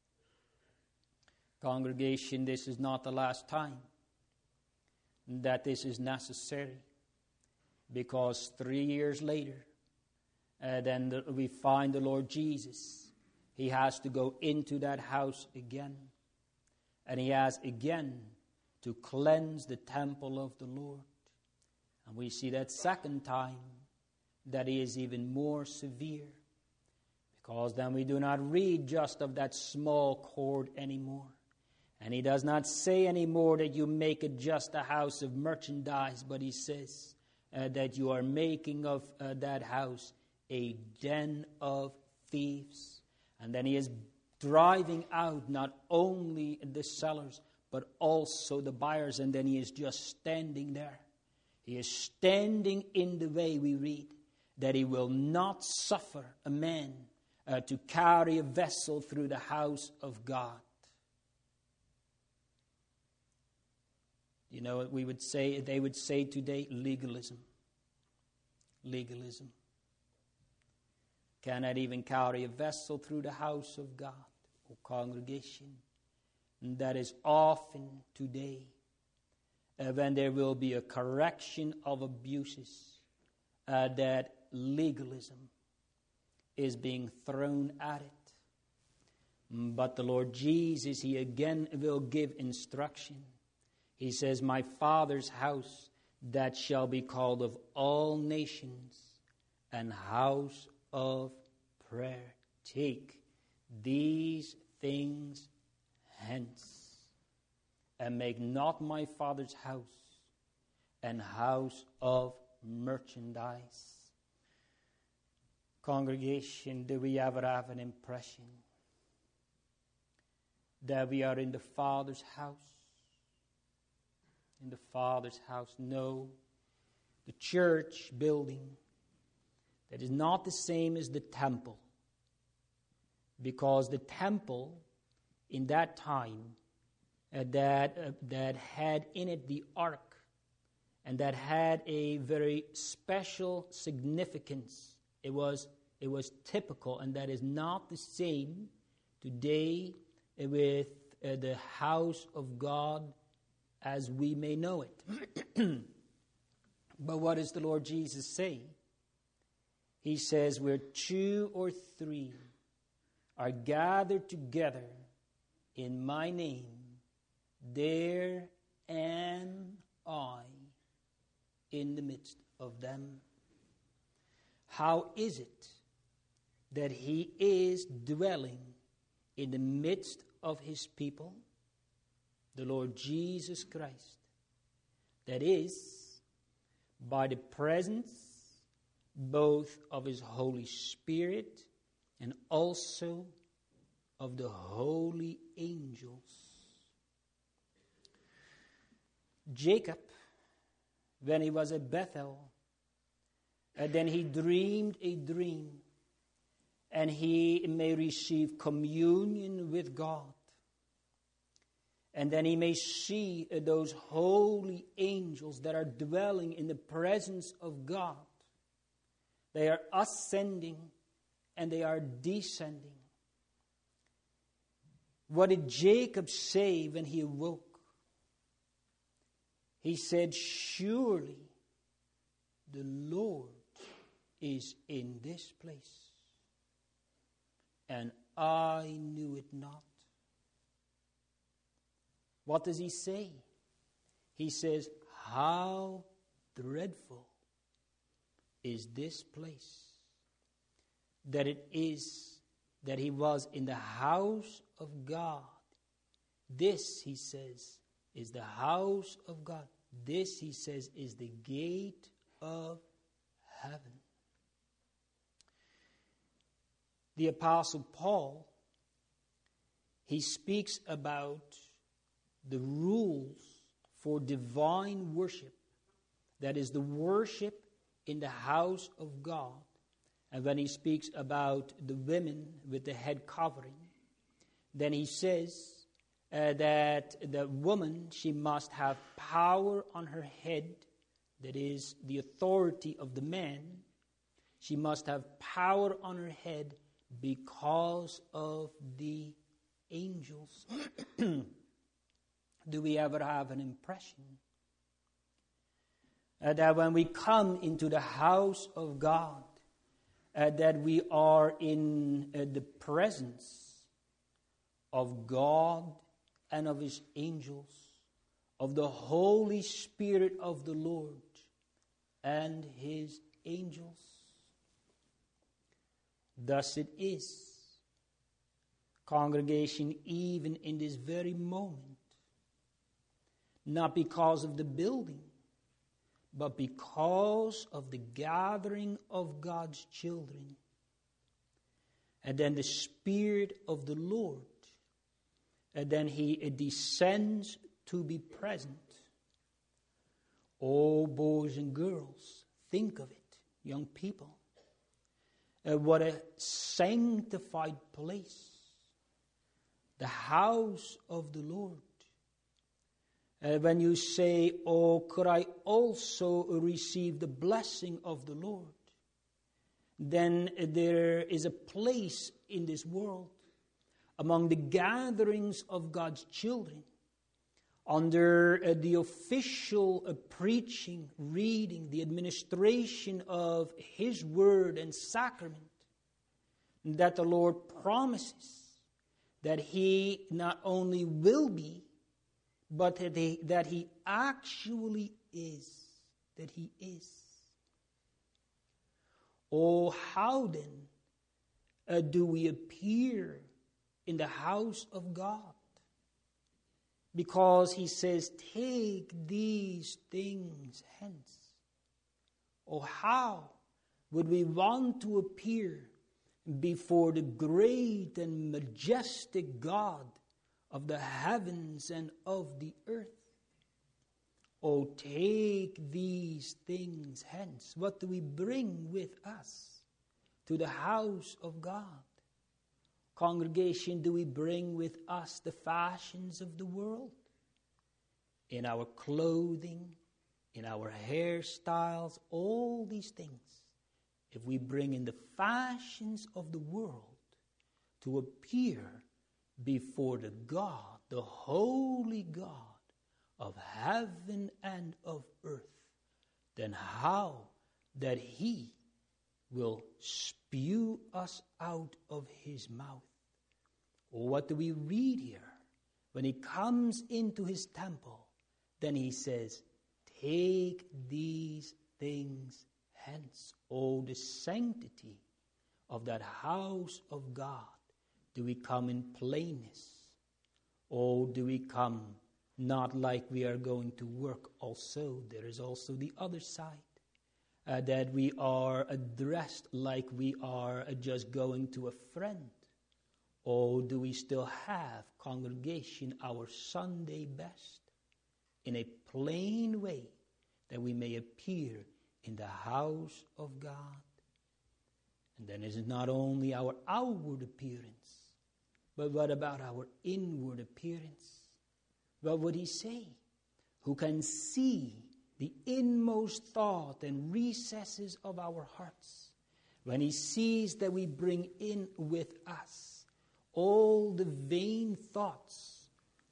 Congregation, this is not the last time that this is necessary, because 3 years later, then we find the Lord Jesus. He has to go into that house again, and he has again to cleanse the temple of the Lord. And we see that second time that he is even more severe, because then we do not read just of that small cord anymore. And he does not say anymore that you make it just a house of merchandise, but he says that you are making of that house a den of thieves. And then he is driving out not only the sellers, but also the buyers. And then he is just standing there. He is standing in the way, we read, that he will not suffer a man to carry a vessel through the house of God. You know what we would say? They would say today, legalism. Legalism. Cannot even carry a vessel through the house of God. Oh, congregation. And that is often today when there will be a correction of abuses, that legalism is being thrown at it. But the Lord Jesus, he again will give instruction. He says, my Father's house, that shall be called of all nations an house of prayer. Take these things hence, and make not my Father's house an house of merchandise. Congregation, do we ever have an impression that we are in the Father's house? In the Father's house? No. The church building, that is not the same as the temple. Because the temple in that time that had in it the ark, and that had a very special significance. It was typical, and that is not the same today with the house of God as we may know it. But what does the Lord Jesus say? He says, where 2 or 3 are gathered together in my name, there am I in the midst of them. How is it that he is dwelling in the midst of his people? The Lord Jesus Christ. That is, by the presence both of his Holy Spirit and also of the holy angels. Jacob, when he was at Bethel, and then he dreamed a dream, and he may receive communion with God. And then he may see those holy angels that are dwelling in the presence of God. They are ascending and they are descending. What did Jacob say when he awoke? He said, surely the Lord is in this place. and I knew it not. What does he say? He says, how dreadful is this place, that it is that he was in the house of God. This, he says, is the house of God. This, he says, is the gate of heaven. The Apostle Paul, he speaks about the rules for divine worship. That is the worship in the house of God. And when he speaks about the women with the head covering, then he says that the woman, she must have power on her head, that is the authority of the man. She must have power on her head because of the angels. Do we ever have an impression that when we come into the house of God, that we are in the presence of God and of his angels, of the Holy Spirit of the Lord and his angels? Thus it is, congregation, even in this very moment, not because of the building, but because of the gathering of God's children. And then the Spirit of the Lord, and then he descends to be present. Oh, boys and girls, think of it, young people. What a sanctified place, the house of the Lord. When you say, oh, could I also receive the blessing of the Lord? Then there is a place in this world among the gatherings of God's children, under the official preaching, reading, the administration of his word and sacrament, that the Lord promises that he not only will be, but that he actually is, that he is. Oh, how then do we appear in the house of God? Because he says, take these things hence. Oh, how would we want to appear before the great and majestic God of the heavens and of the earth? Oh, take these things hence. What do we bring with us to the house of God? Congregation, do we bring with us the fashions of the world? In our clothing, in our hairstyles, all these things. If we bring in the fashions of the world to appear before the God, the holy God of heaven and of earth, then how that he will spew us out of his mouth? What do we read here? When he comes into his temple, then he says, take these things hence. Oh, the sanctity of that house of God. Do we come in plainness? Or do we come not like we are going to work also? There is also the other side. That we are dressed like we are just going to a friend. Or do we still have, congregation, our Sunday best in a plain way that we may appear in the house of God? And then it is not only our outward appearance, but what about our inward appearance? What would he say? Who can see the inmost thought and recesses of our hearts? When he sees that we bring in with us all the vain thoughts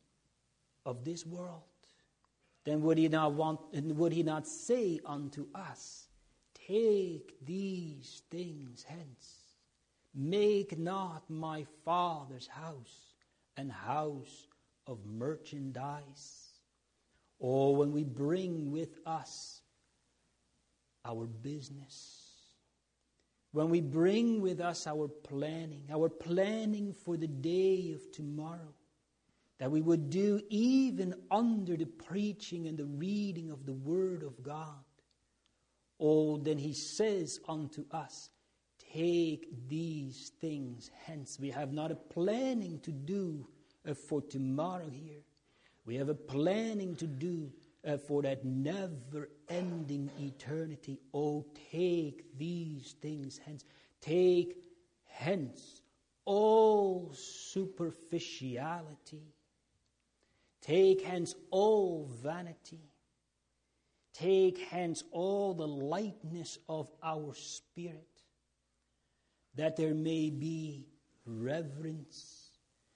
of this world, then would he not say unto us, take these things hence? Make not my Father's house an house of merchandise. Or when we bring with us our business, when we bring with us our planning for the day of tomorrow, that we would do even under the preaching and the reading of the Word of God. Oh, then he says unto us, take these things hence. We have not a planning to do for tomorrow here. We have a planning to do for that never-ending eternity. Oh, take these things hence. Take hence all superficiality. Take hence all vanity. Take hence all the lightness of our spirit, that there may be reverence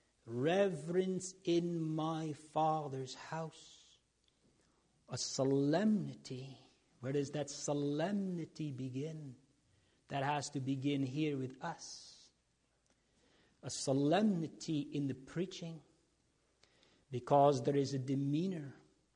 in my Father's house. A solemnity. Where does that solemnity begin? That has to begin here with us. A solemnity in the preaching, because there is a demeanor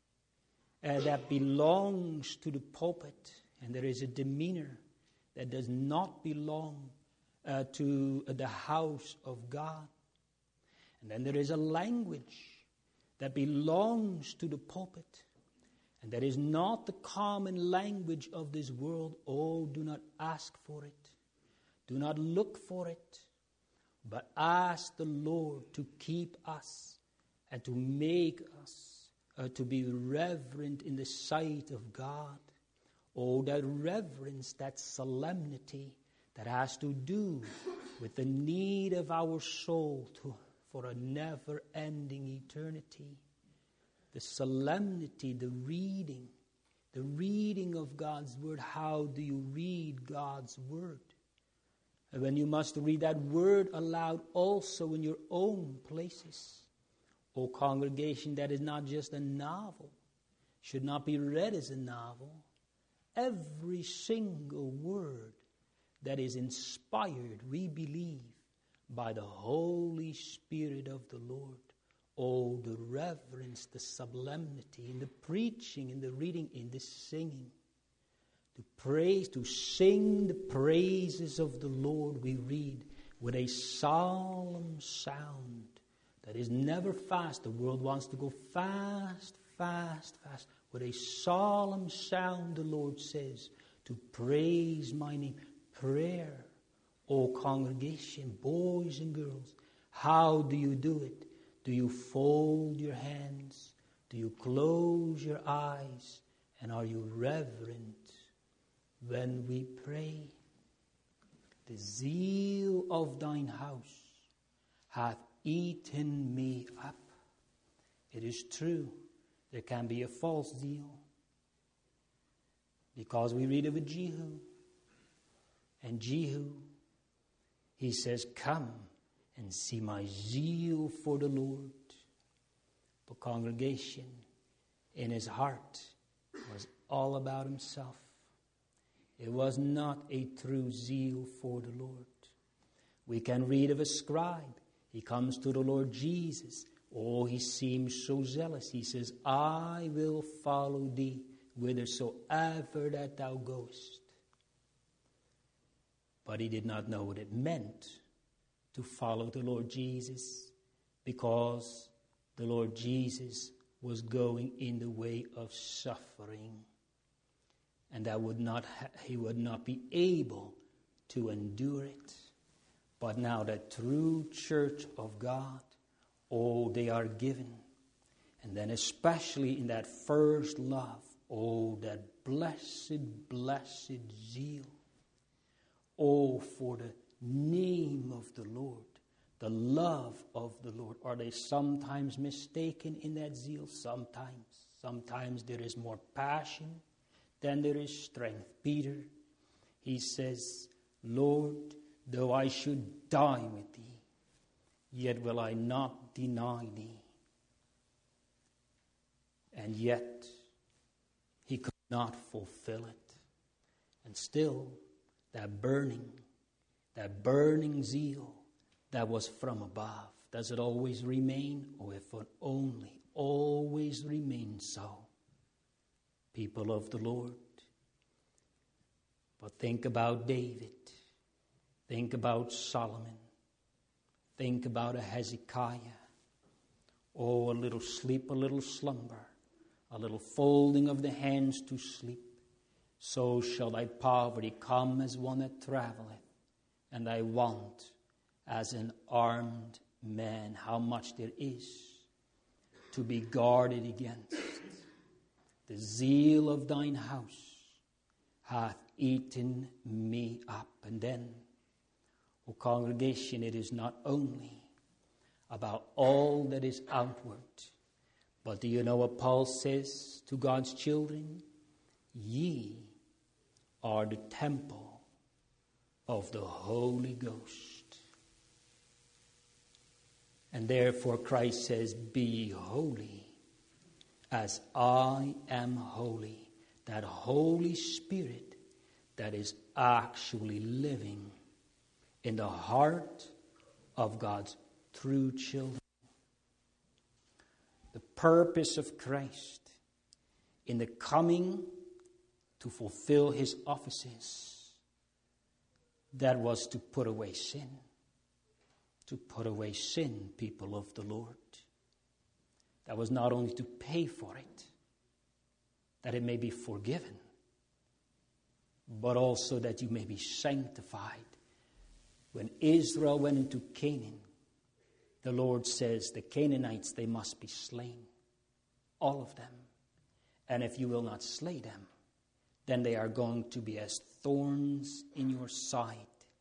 that belongs to the pulpit, and there is a demeanor that does not belong to the house of God. And then there is a language that belongs to the pulpit, and that is not the common language of this world. Oh, do not ask for it. Do not look for it. But ask the Lord to keep us and to make us to be reverent in the sight of God. Oh, that reverence, that solemnity that has to do with the need of our soul for a never-ending eternity. The solemnity, the reading of God's Word. How do you read God's Word? And when you must read that Word aloud also in your own places. O congregation, that is not just a novel. Should not be read as a novel. Every single word that is inspired, we believe, by the Holy Spirit of the Lord. Oh, the reverence, the solemnity in the preaching, in the reading, in the singing. To praise, to sing the praises of the Lord, we read with a solemn sound that is never fast. The world wants to go fast, fast, fast. With a solemn sound, the Lord says, to praise my name. Prayer, O congregation, boys and girls, how do you do it? Do you fold your hands? Do you close your eyes? And are you reverent when we pray? The zeal of thine house hath eaten me up. It is true, there can be a false zeal. Because we read of a Jehu. And Jehu, he says, come and see my zeal for the Lord. But congregation, in his heart, was all about himself. It was not a true zeal for the Lord. We can read of a scribe. He comes to the Lord Jesus. Oh, he seems so zealous. He says, I will follow thee whithersoever that thou goest. But he did not know what it meant to follow the Lord Jesus, because the Lord Jesus was going in the way of suffering, and that he would not be able to endure it. But now the true church of God, oh, they are given. And then especially in that first love, oh, that blessed, blessed zeal. Oh, for the name of the Lord, the love of the Lord. Are they sometimes mistaken in that zeal? Sometimes. Sometimes there is more passion than there is strength. Peter, he says, Lord, though I should die with thee, yet will I not deny thee. And yet, he could not fulfill it. And still, that burning, that burning zeal that was from above. Does it always remain? Or if it only always remains so, people of the Lord. But think about David. Think about Solomon. Think about a Hezekiah. Oh, a little sleep, a little slumber, a little folding of the hands to sleep. So shall thy poverty come as one that traveleth, and thy want as an armed man. How much there is to be guarded against. The zeal of thine house hath eaten me up. And then, O congregation, it is not only about all that is outward, but do you know what Paul says to God's children? Ye are the temple of the Holy Ghost. And therefore Christ says, be ye holy as I am holy. That Holy Spirit that is actually living in the heart of God's true children. The purpose of Christ in the coming to fulfill his offices, that was to put away sin. To put away sin, people of the Lord. That was not only to pay for it, that it may be forgiven, but also that you may be sanctified. When Israel went into Canaan, the Lord says the Canaanites, they must be slain. All of them. And if you will not slay them, then they are going to be as thorns in your side.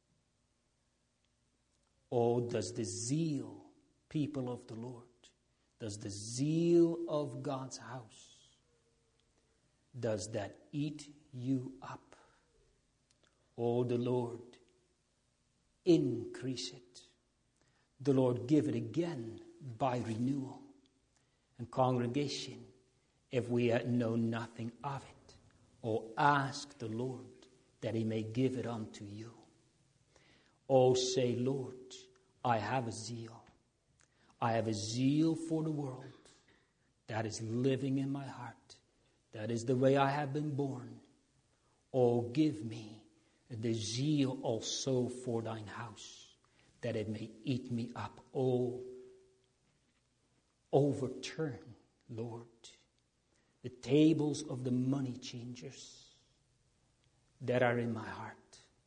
Oh, does the zeal, people of the Lord, does the zeal of God's house, does that eat you up? Oh, the Lord, increase it. The Lord give it again by renewal. And congregation, if we know nothing of it, oh, ask the Lord that he may give it unto you. Oh, say, Lord, I have a zeal. I have a zeal for the world that is living in my heart. That is the way I have been born. Oh, give me the zeal also for thine house, that it may eat me up. Oh, overturn, Lord, the tables of the money changers that are in my heart.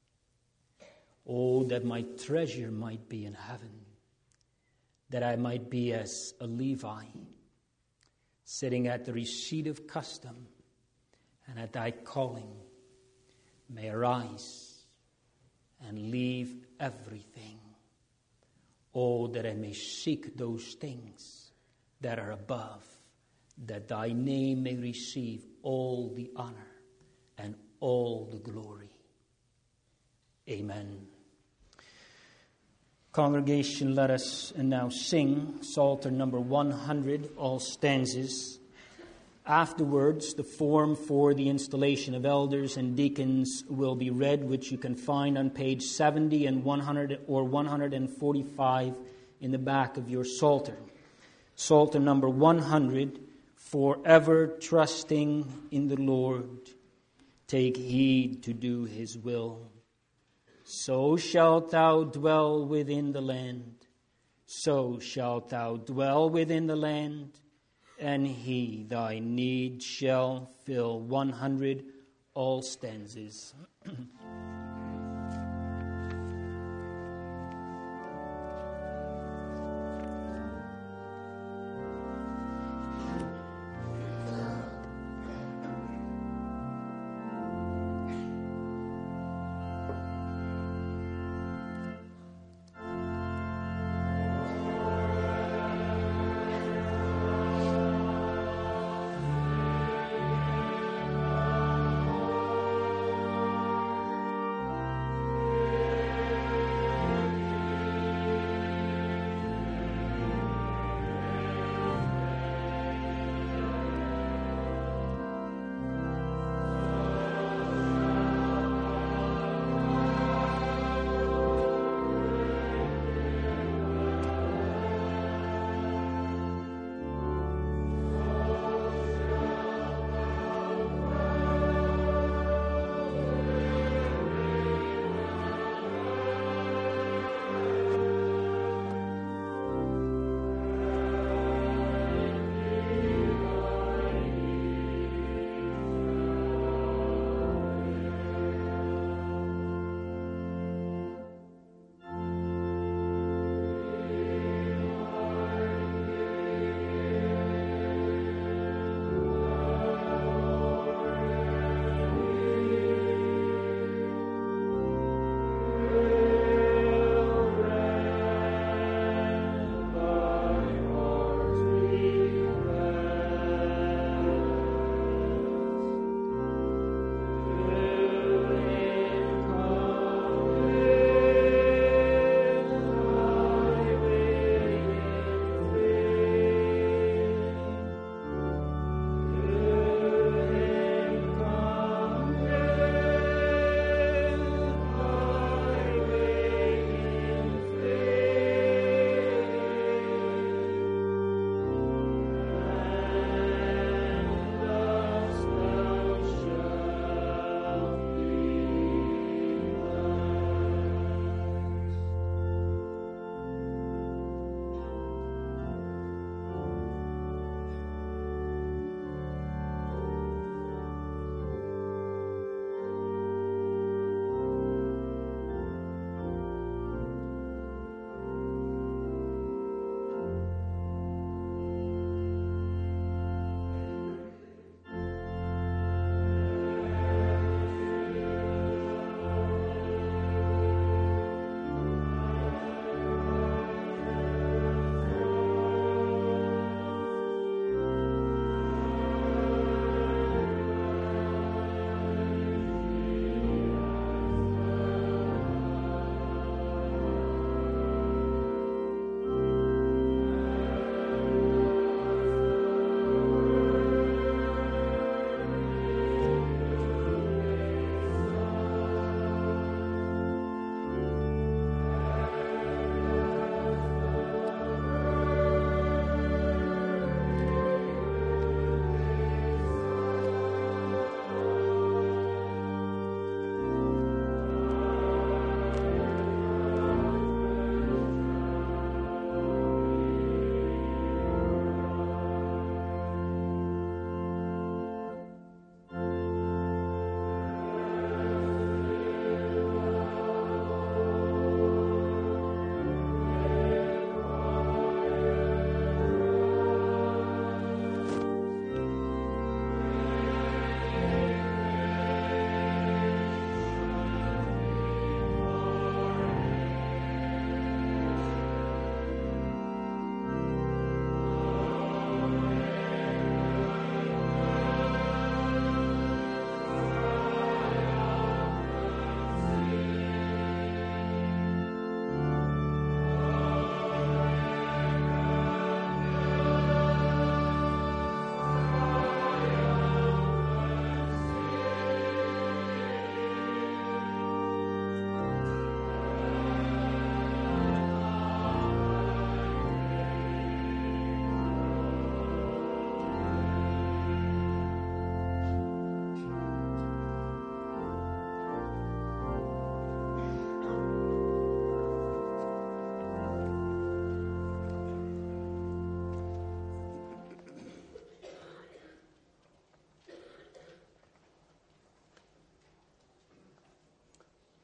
Oh, that my treasure might be in heaven, that I might be as a Levi, sitting at the receipt of custom, and at thy calling may arise and leave everything. Oh, that I may seek those things that are above, that thy name may receive all the honor and all the glory. Amen. Congregation, let us now sing Psalter number 100, all stanzas. Afterwards, the form for the installation of elders and deacons will be read, which you can find on page 70 and 100 or 145 in the back of your Psalter. Psalter number 100, forever trusting in the Lord, take heed to do his will. So shalt thou dwell within the land, so shalt thou dwell within the land, and he thy need shall fill. 100, all stanzas.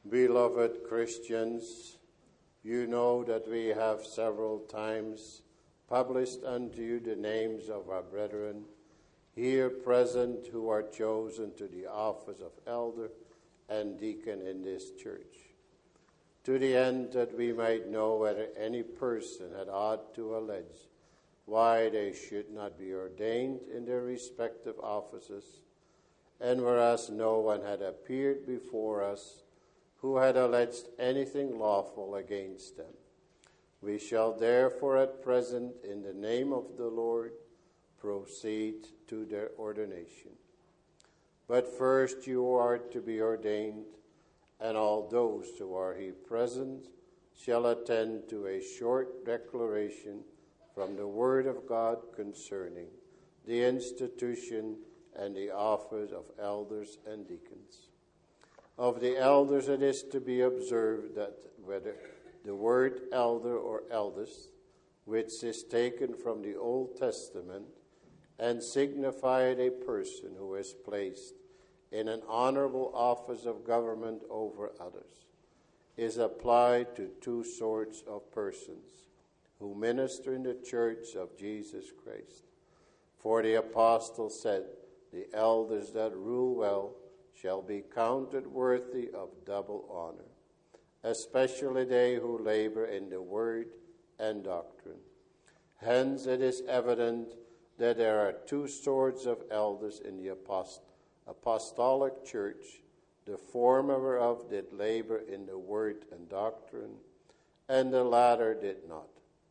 Beloved Christians, you know that we have several times published unto you the names of our brethren here present who are chosen to the office of elder and deacon in this church, to the end that we might know whether any person had ought to allege why they should not be ordained in their respective offices, and whereas no one had appeared before us who had alleged anything lawful against them, we shall therefore at present, in the name of the Lord, proceed to their ordination. But first you are to be ordained, and all those who are here present shall attend to a short declaration from the Word of God concerning the institution and the office of elders and deacons. Of the elders it is to be observed that whether the word elder or eldest, which is taken from the Old Testament and signified a person who is placed in an honorable office of government over others, is applied to two sorts of persons who minister in the church of Jesus Christ. For the apostle said, the elders that rule well shall be counted worthy of double honor, especially they who labor in the word and doctrine. Hence it is evident that there are two sorts of elders in the apostolic church, the former whereof did labor in the word and doctrine, and the latter did not.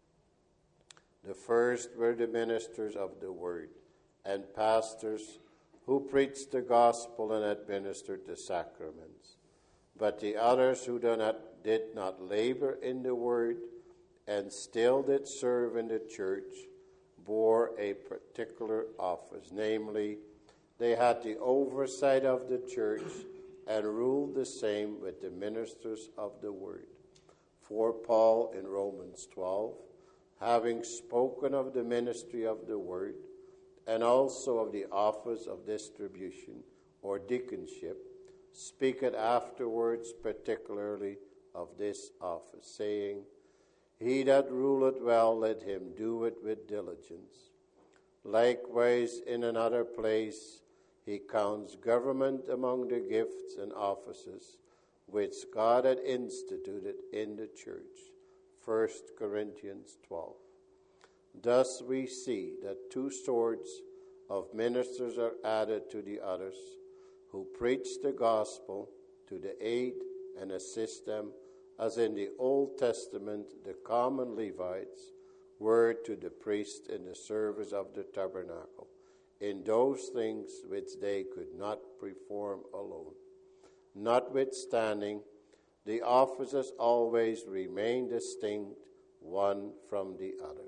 The first were the ministers of the word and pastors who preached the gospel and administered the sacraments. But the others who did not labor in the word and still did serve in the church bore a particular office, namely, they had the oversight of the church and ruled the same with the ministers of the word. For Paul in Romans 12, having spoken of the ministry of the word, and also of the office of distribution or deaconship, speaketh afterwards particularly of this office, saying, He that ruleth well, let him do it with diligence. Likewise, in another place, he counts government among the gifts and offices which God had instituted in the church. 1 Corinthians 12. Thus we see that two sorts of ministers are added to the others, who preach the gospel to the aid and assist them, as in the Old Testament the common Levites were to the priest in the service of the tabernacle, in those things which they could not perform alone. Notwithstanding, the offices always remain distinct one from the other.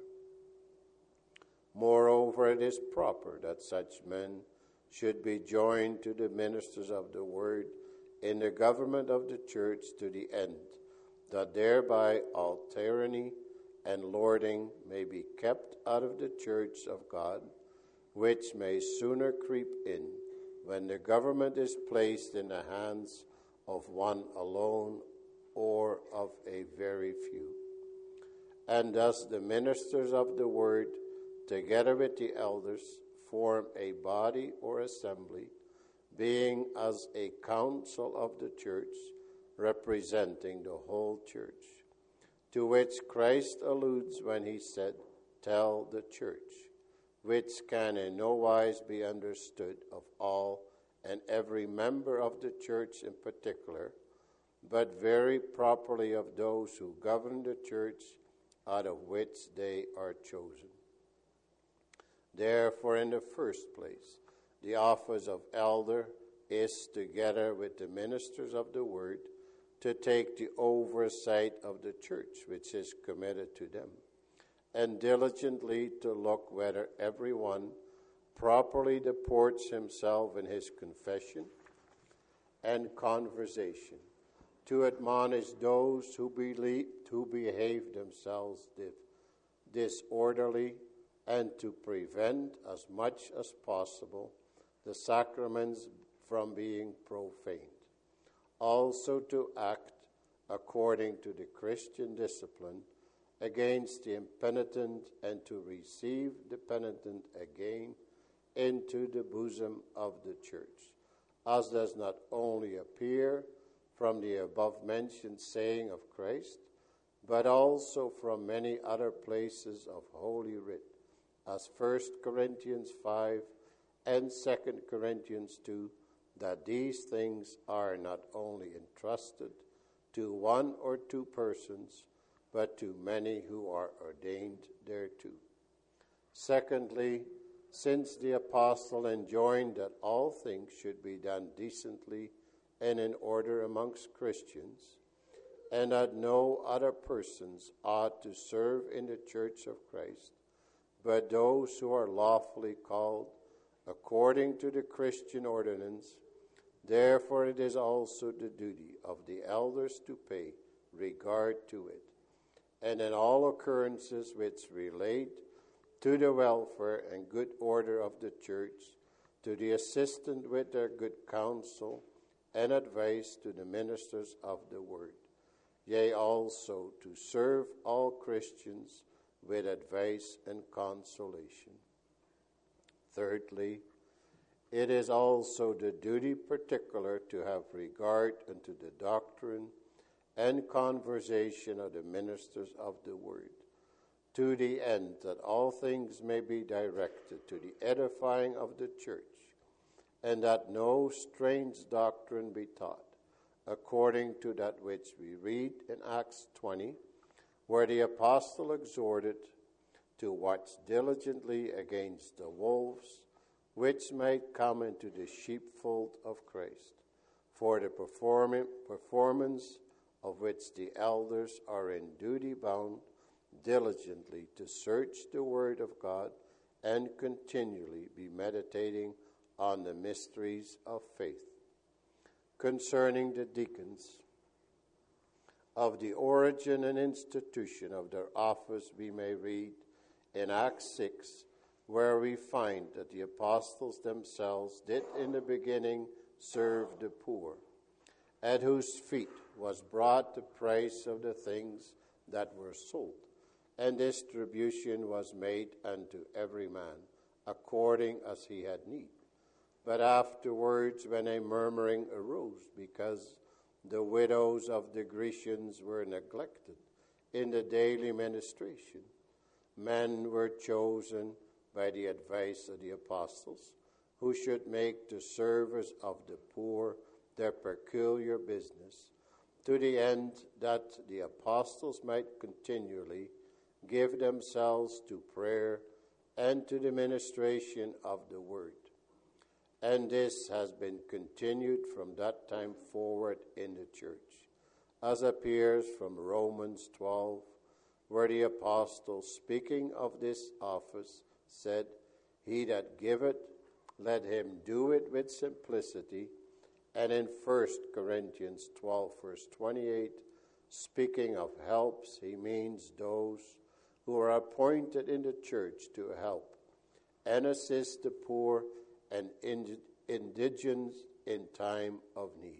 Moreover, it is proper that such men should be joined to the ministers of the word in the government of the church, to the end that thereby all tyranny and lording may be kept out of the church of God, which may sooner creep in when the government is placed in the hands of one alone or of a very few. And thus the ministers of the word, together with the elders, form a body or assembly, being as a council of the church, representing the whole church, to which Christ alludes when he said, Tell the church, which can in no wise be understood of all and every member of the church in particular, but very properly of those who govern the church, out of which they are chosen. Therefore, in the first place, the office of elder is, together with the ministers of the word, to take the oversight of the church which is committed to them, and diligently to look whether everyone properly deports himself in his confession and conversation, to admonish those who behave themselves disorderly, and to prevent as much as possible the sacraments from being profaned. also to act according to the Christian discipline against the impenitent, and to receive the penitent again into the bosom of the church, as does not only appear from the above-mentioned saying of Christ, but also from many other places of Holy Writ, as 1 Corinthians 5 and 2 Corinthians 2, that these things are not only entrusted to one or two persons, but to many who are ordained thereto. Secondly, since the apostle enjoined that all things should be done decently and in order amongst Christians, and that no other persons ought to serve in the church of Christ, but those who are lawfully called according to the Christian ordinance, therefore it is also the duty of the elders to pay regard to it, and in all occurrences which relate to the welfare and good order of the church, to the assistant with their good counsel and advice to the ministers of the word, yea, also to serve all Christians with advice and consolation. Thirdly, it is also the duty particular to have regard unto the doctrine and conversation of the ministers of the word, to the end that all things may be directed to the edifying of the church, and that no strange doctrine be taught, according to that which we read in Acts 20, where the apostle exhorted to watch diligently against the wolves, which might come into the sheepfold of Christ, for the performance of which the elders are in duty bound diligently to search the word of God and continually be meditating on the mysteries of faith. Concerning the deacons, of the origin and institution of their office we may read in Acts 6, where we find that the apostles themselves did in the beginning serve the poor, at whose feet was brought the price of the things that were sold, and distribution was made unto every man according as he had need. But afterwards, when a murmuring arose, because the widows of the Grecians were neglected in the daily ministration, men were chosen by the advice of the apostles, who should make the service of the poor their peculiar business, to the end that the apostles might continually give themselves to prayer and to the ministration of the word. And this has been continued from that time forward in the church, as appears from Romans 12, where the apostle, speaking of this office, said, "He that giveth, let him do it with simplicity." And in 1 Corinthians 12, verse 28, speaking of helps, he means those who are appointed in the church to help and assist the poor and indigents in time of need.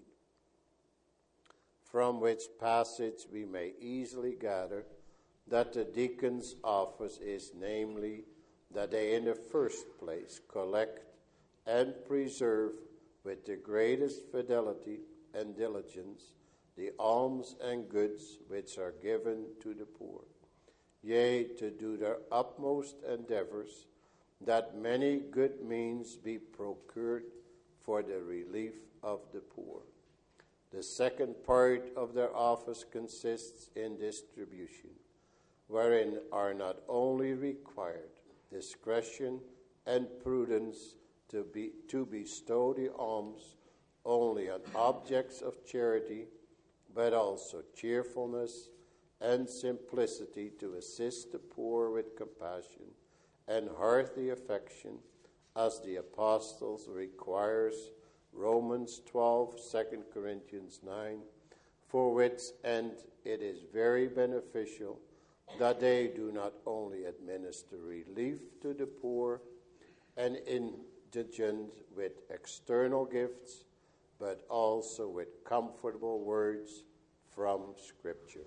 From which passage we may easily gather that the deacon's office is, namely, that they in the first place collect and preserve with the greatest fidelity and diligence the alms and goods which are given to the poor, yea, to do their utmost endeavors that many good means be procured for the relief of the poor. The second part of their office consists in distribution, wherein are not only required discretion and prudence to bestow the alms only on objects of charity, but also cheerfulness and simplicity to assist the poor with compassion and hearty affection, as the apostles requires, Romans 12, 2 Corinthians 9, for which end it is very beneficial that they do not only administer relief to the poor and indigent with external gifts, but also with comfortable words from Scripture.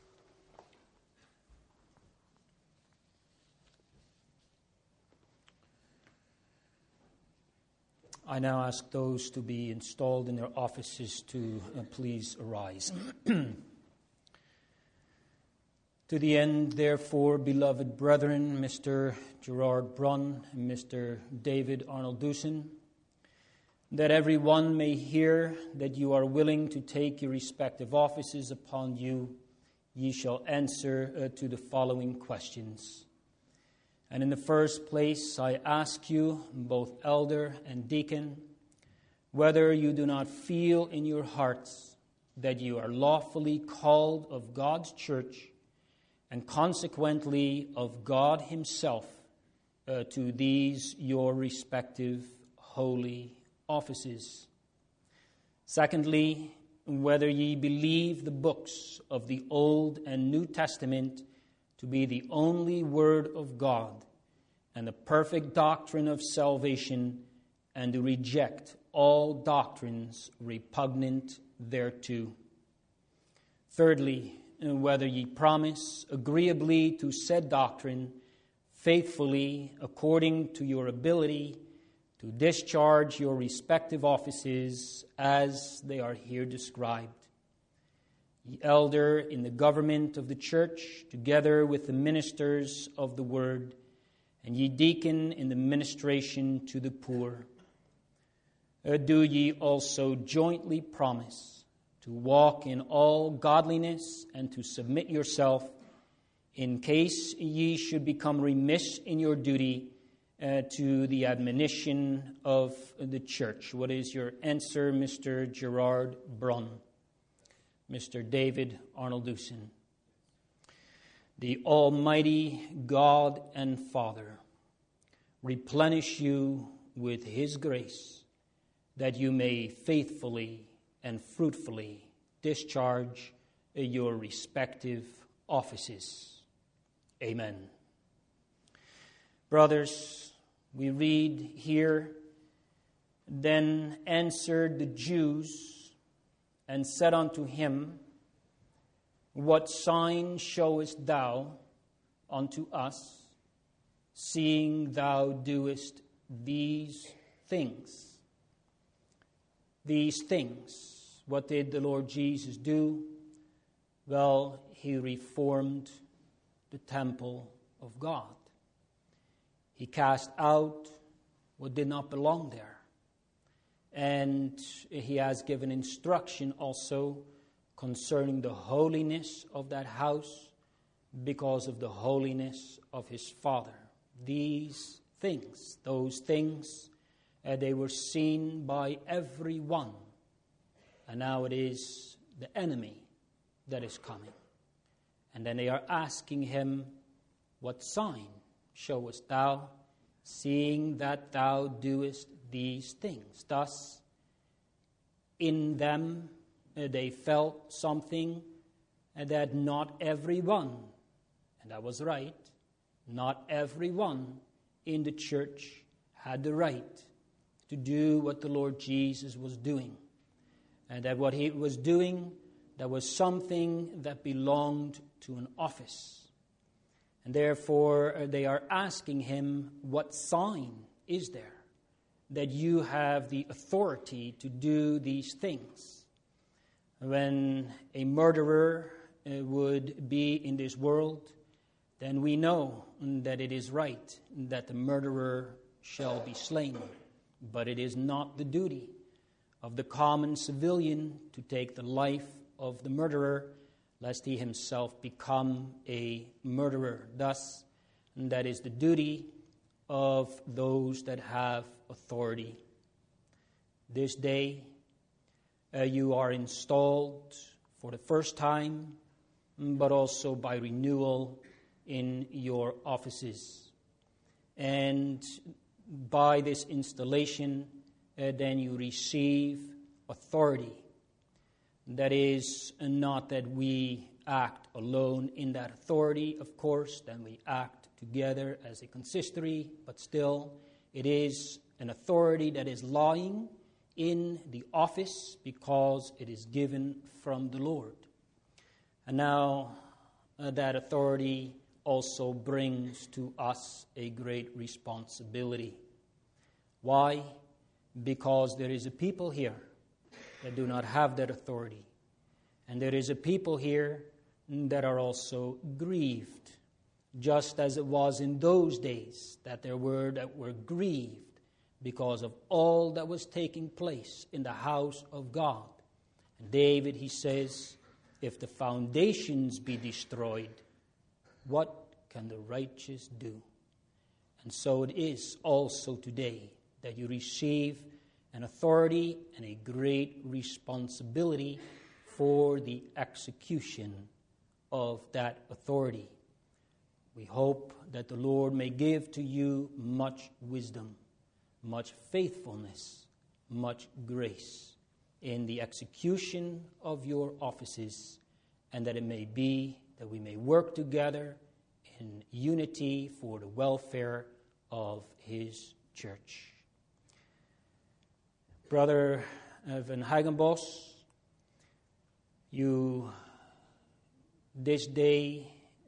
I now ask those to be installed in their offices to please arise. To the end, therefore, beloved brethren, Mr. Gerard Brunn and Mr. David Arnold-Dewson, that every one may hear that you are willing to take your respective offices upon you, ye shall answer to the following questions. And in the first place, I ask you, both elder and deacon, whether you do not feel in your hearts that you are lawfully called of God's church and consequently of God himself to these your respective holy offices. Secondly, whether ye believe the books of the Old and New Testament to be the only word of God and the perfect doctrine of salvation, and to reject all doctrines repugnant thereto. Thirdly, whether ye promise agreeably to said doctrine, faithfully, according to your ability, to discharge your respective offices as they are here described. Ye elder in the government of the church, together with the ministers of the word, and ye deacon in the ministration to the poor. Do ye also jointly promise to walk in all godliness and to submit yourself, in case ye should become remiss in your duty, to the admonition of the church? What is your answer, Mr. Gerard Brunn? Mr. David Arnold-Dewson. The Almighty God and Father replenish you with his grace, that you may faithfully and fruitfully discharge your respective offices. Amen. Brothers, we read here, then answered the Jews and said unto him, what sign showest thou unto us, seeing thou doest these things? These things. What did the Lord Jesus do? Well, he reformed the temple of God. He cast out what did not belong there. And he has given instruction also concerning the holiness of that house because of the holiness of his Father. These things, those things, they were seen by everyone. And now it is the enemy that is coming. And then they are asking him, what sign showest thou, seeing that thou doest these things? Thus, in them they felt something that not everyone, and that was right, not everyone in the church had the right to do what the Lord Jesus was doing. And that what he was doing, that was something that belonged to an office. And therefore they are asking him, what sign is there that you have the authority to do these things? When a murderer would be in this world, then we know that it is right that the murderer shall be slain. But it is not the duty of the common civilian to take the life of the murderer, lest he himself become a murderer. Thus, that is the duty of those that have authority. This day, you are installed for the first time, but also by renewal in your offices. And by this installation, then you receive authority. That is not that we act alone in that authority, of course, then we act together as a consistory, but still it is an authority that is lying in the office because it is given from the Lord. And now that authority also brings to us a great responsibility. Why? Because there is a people here that do not have that authority. And there is a people here that are also grieved, just as it was in those days that there were that were grieved because of all that was taking place in the house of God. And David, he says, if the foundations be destroyed, what can the righteous do? And so it is also today that you receive an authority and a great responsibility for the execution of that authority. We hope that the Lord may give to you much wisdom, much faithfulness, much grace in the execution of your offices, and that it may be that we may work together in unity for the welfare of His church. Brother Van Hagenbos, you this day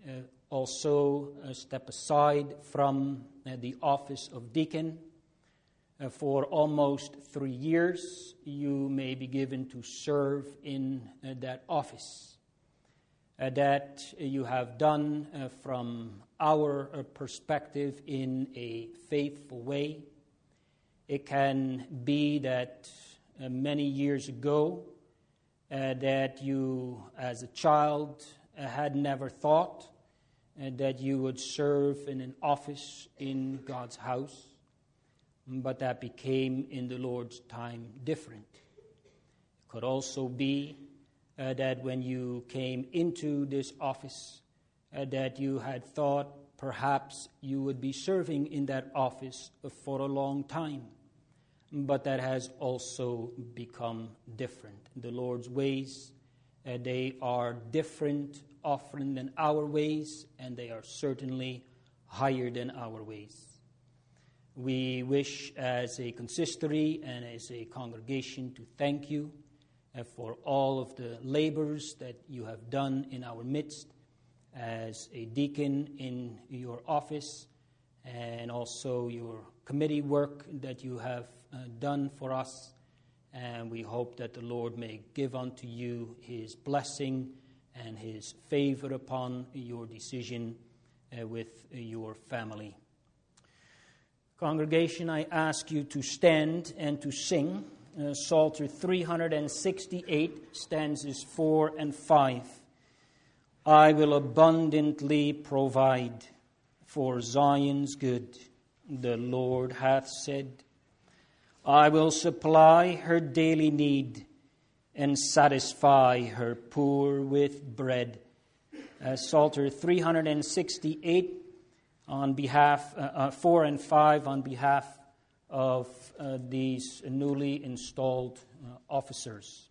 also step aside from the office of deacon. For almost 3 years, you may be given to serve in that office. That you have done from our perspective in a faithful way. It can be that many years ago that you as a child had never thought that you would serve in an office in God's house, but that became in the Lord's time different. It could also be that when you came into this office, that you had thought perhaps you would be serving in that office for a long time, but that has also become different. The Lord's ways, they are different often than our ways, and they are certainly higher than our ways. We wish as a consistory and as a congregation to thank you for all of the labors that you have done in our midst as a deacon in your office, and also your committee work that you have done for us. And we hope that the Lord may give unto you His blessing and His favor upon your decision with your family. Congregation, I ask you to stand and to sing Psalter 368, stanzas 4 and 5. I will abundantly provide for Zion's good, the Lord hath said. I will supply her daily need and satisfy her poor with bread. Psalter 368 on behalf, 4 and 5 on behalf of these newly installed officers.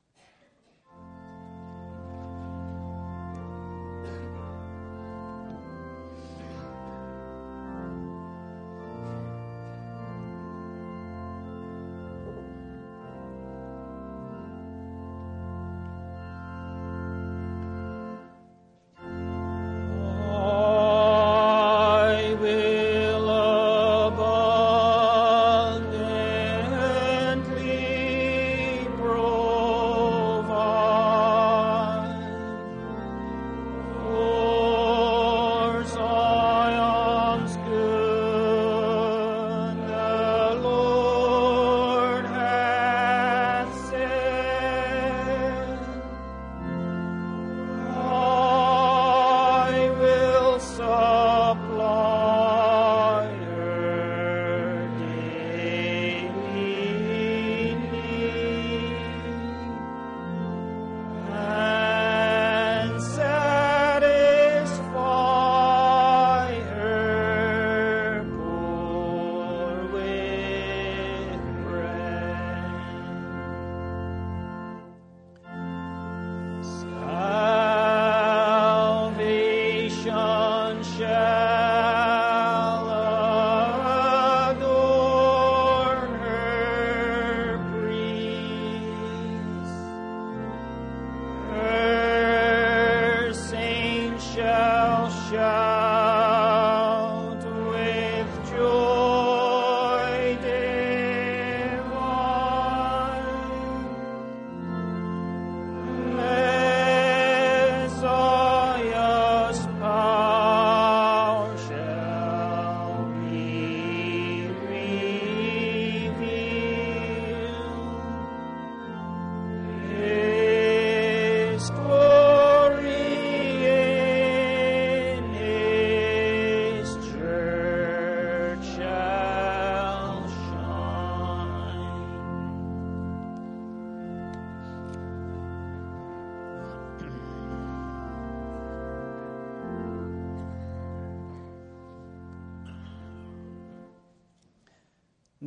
Abundantly provide.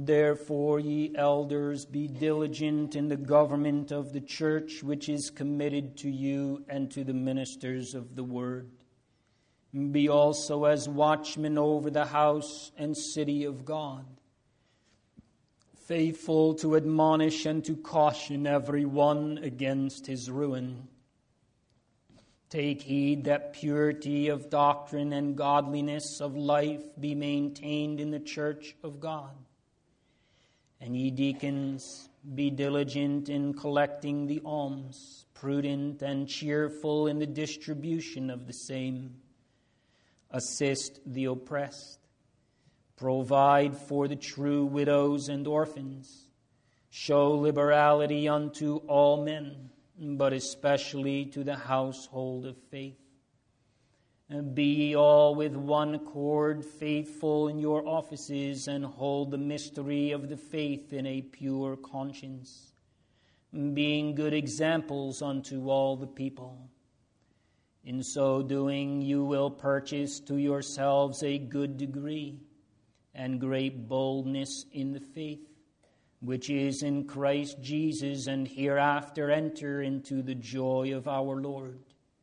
Therefore, ye elders, be diligent in the government of the church which is committed to you and to the ministers of the word. Be also as watchmen over the house and city of God, faithful to admonish and to caution every one against his ruin. Take heed that purity of doctrine and godliness of life be maintained in the church of God. And ye deacons, be diligent in collecting the alms, prudent and cheerful in the distribution of the same. Assist the oppressed. Provide for the true widows and orphans. Show liberality unto all men, but especially to the household of faith. And be ye all with one accord faithful in your offices, and hold the mystery of the faith in a pure conscience, being good examples unto all the people. In so doing, you will purchase to yourselves a good degree and great boldness in the faith, which is in Christ Jesus, and hereafter enter into the joy of our Lord.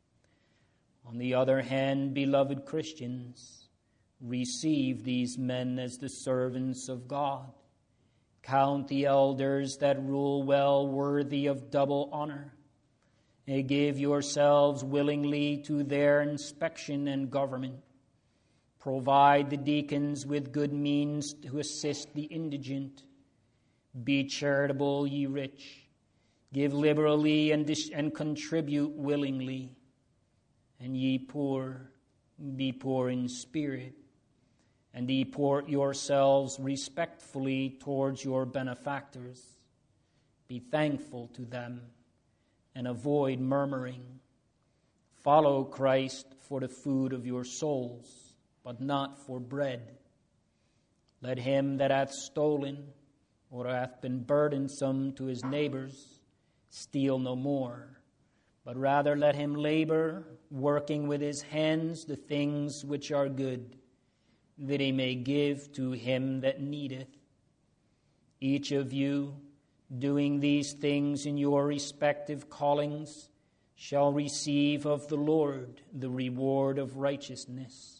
On the other hand, beloved Christians, receive these men as the servants of God. Count the elders that rule well worthy of double honor. And give yourselves willingly to their inspection and government. Provide the deacons with good means to assist the indigent. Be charitable, ye rich. Give liberally and contribute willingly. And ye poor, be poor in spirit, and deport yourselves respectfully towards your benefactors. Be thankful to them, and avoid murmuring. Follow Christ for the food of your souls, but not for bread. Let him that hath stolen, or hath been burdensome to his neighbors, steal no more, but rather let him labor, working with his hands the things which are good, that he may give to him that needeth. Each of you, doing these things in your respective callings, shall receive of the Lord the reward of righteousness.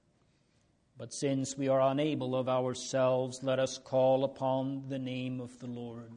But since we are unable of ourselves, let us call upon the name of the Lord.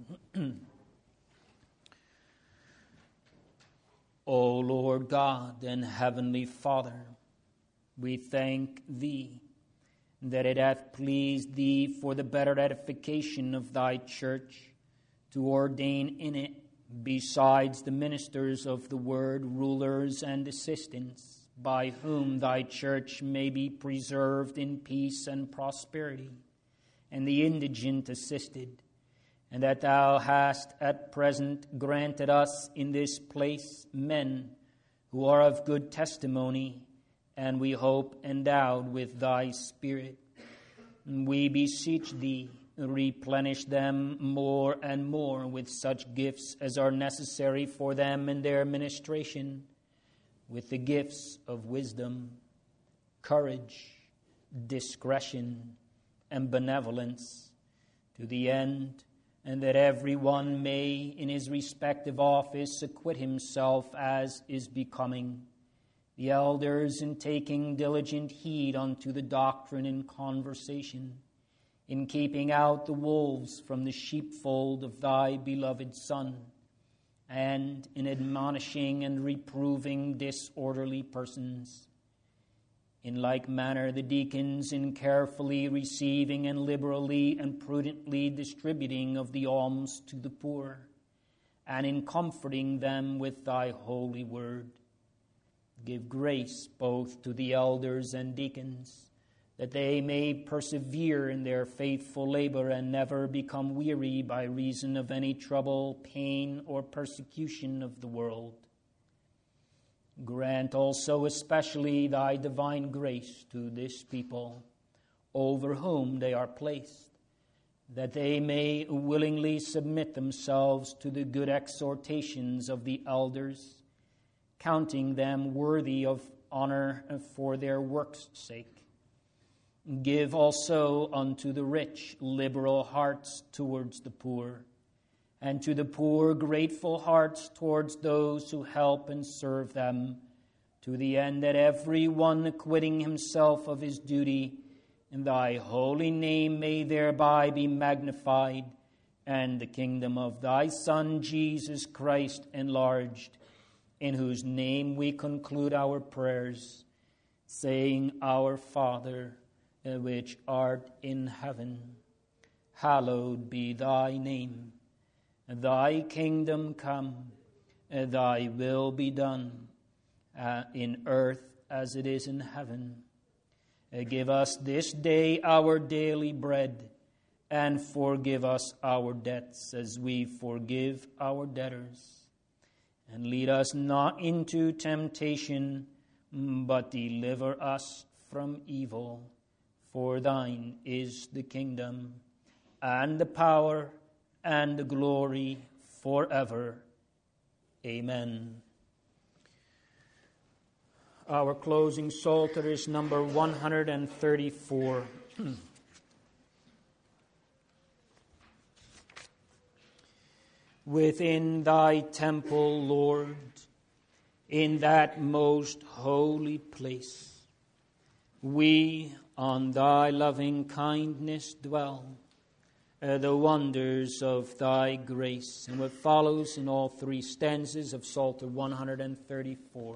O Lord God and Heavenly Father, we thank Thee that it hath pleased Thee for the better edification of Thy church to ordain in it, besides the ministers of the word, rulers and assistants, by whom Thy church may be preserved in peace and prosperity, and the indigent assisted, and that Thou hast at present granted us in this place men who are of good testimony, and we hope endowed with Thy Spirit. We beseech Thee, replenish them more and more with such gifts as are necessary for them in their ministration, with the gifts of wisdom, courage, discretion, and benevolence, to the end, and that every one may in his respective office acquit himself as is becoming, the elders in taking diligent heed unto the doctrine and conversation, in keeping out the wolves from the sheepfold of Thy beloved Son, and in admonishing and reproving disorderly persons. In like manner, the deacons in carefully receiving and liberally and prudently distributing of the alms to the poor, and in comforting them with Thy holy word. Give grace both to the elders and deacons, that they may persevere in their faithful labor and never become weary by reason of any trouble, pain, or persecution of the world. Grant also especially Thy divine grace to this people, over whom they are placed, that they may willingly submit themselves to the good exhortations of the elders, counting them worthy of honor for their work's sake, Give also unto the rich liberal hearts towards the poor, and to the poor grateful hearts towards those who help and serve them, to the end that every one acquitting himself of his duty in thy holy name may thereby be magnified, and the kingdom of thy Son Jesus Christ enlarged, in whose name we conclude our prayers, saying, Our Father, which art in heaven, hallowed be thy name. Thy kingdom come, thy will be done, in earth as it is in heaven. Give us this day our daily bread, and forgive us our debts as we forgive our debtors. And lead us not into temptation, but deliver us from evil. For thine is the kingdom, and the power, and the glory forever. Amen. Our closing Psalter is number 134. Within thy temple, Lord, in that most holy place, we on thy loving kindness dwell, the wonders of thy grace. And what follows in all three stanzas of Psalter 134.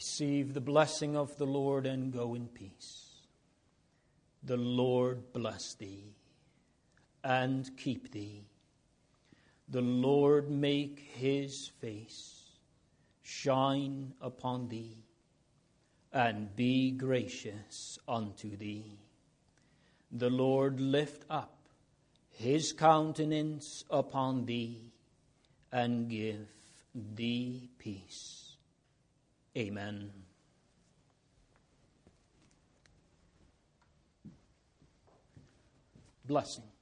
Receive the blessing of the Lord and go in peace. The Lord bless thee and keep thee. The Lord make his face shine upon thee and be gracious unto thee. The Lord lift up his countenance upon thee and give thee peace. Amen. Blessing.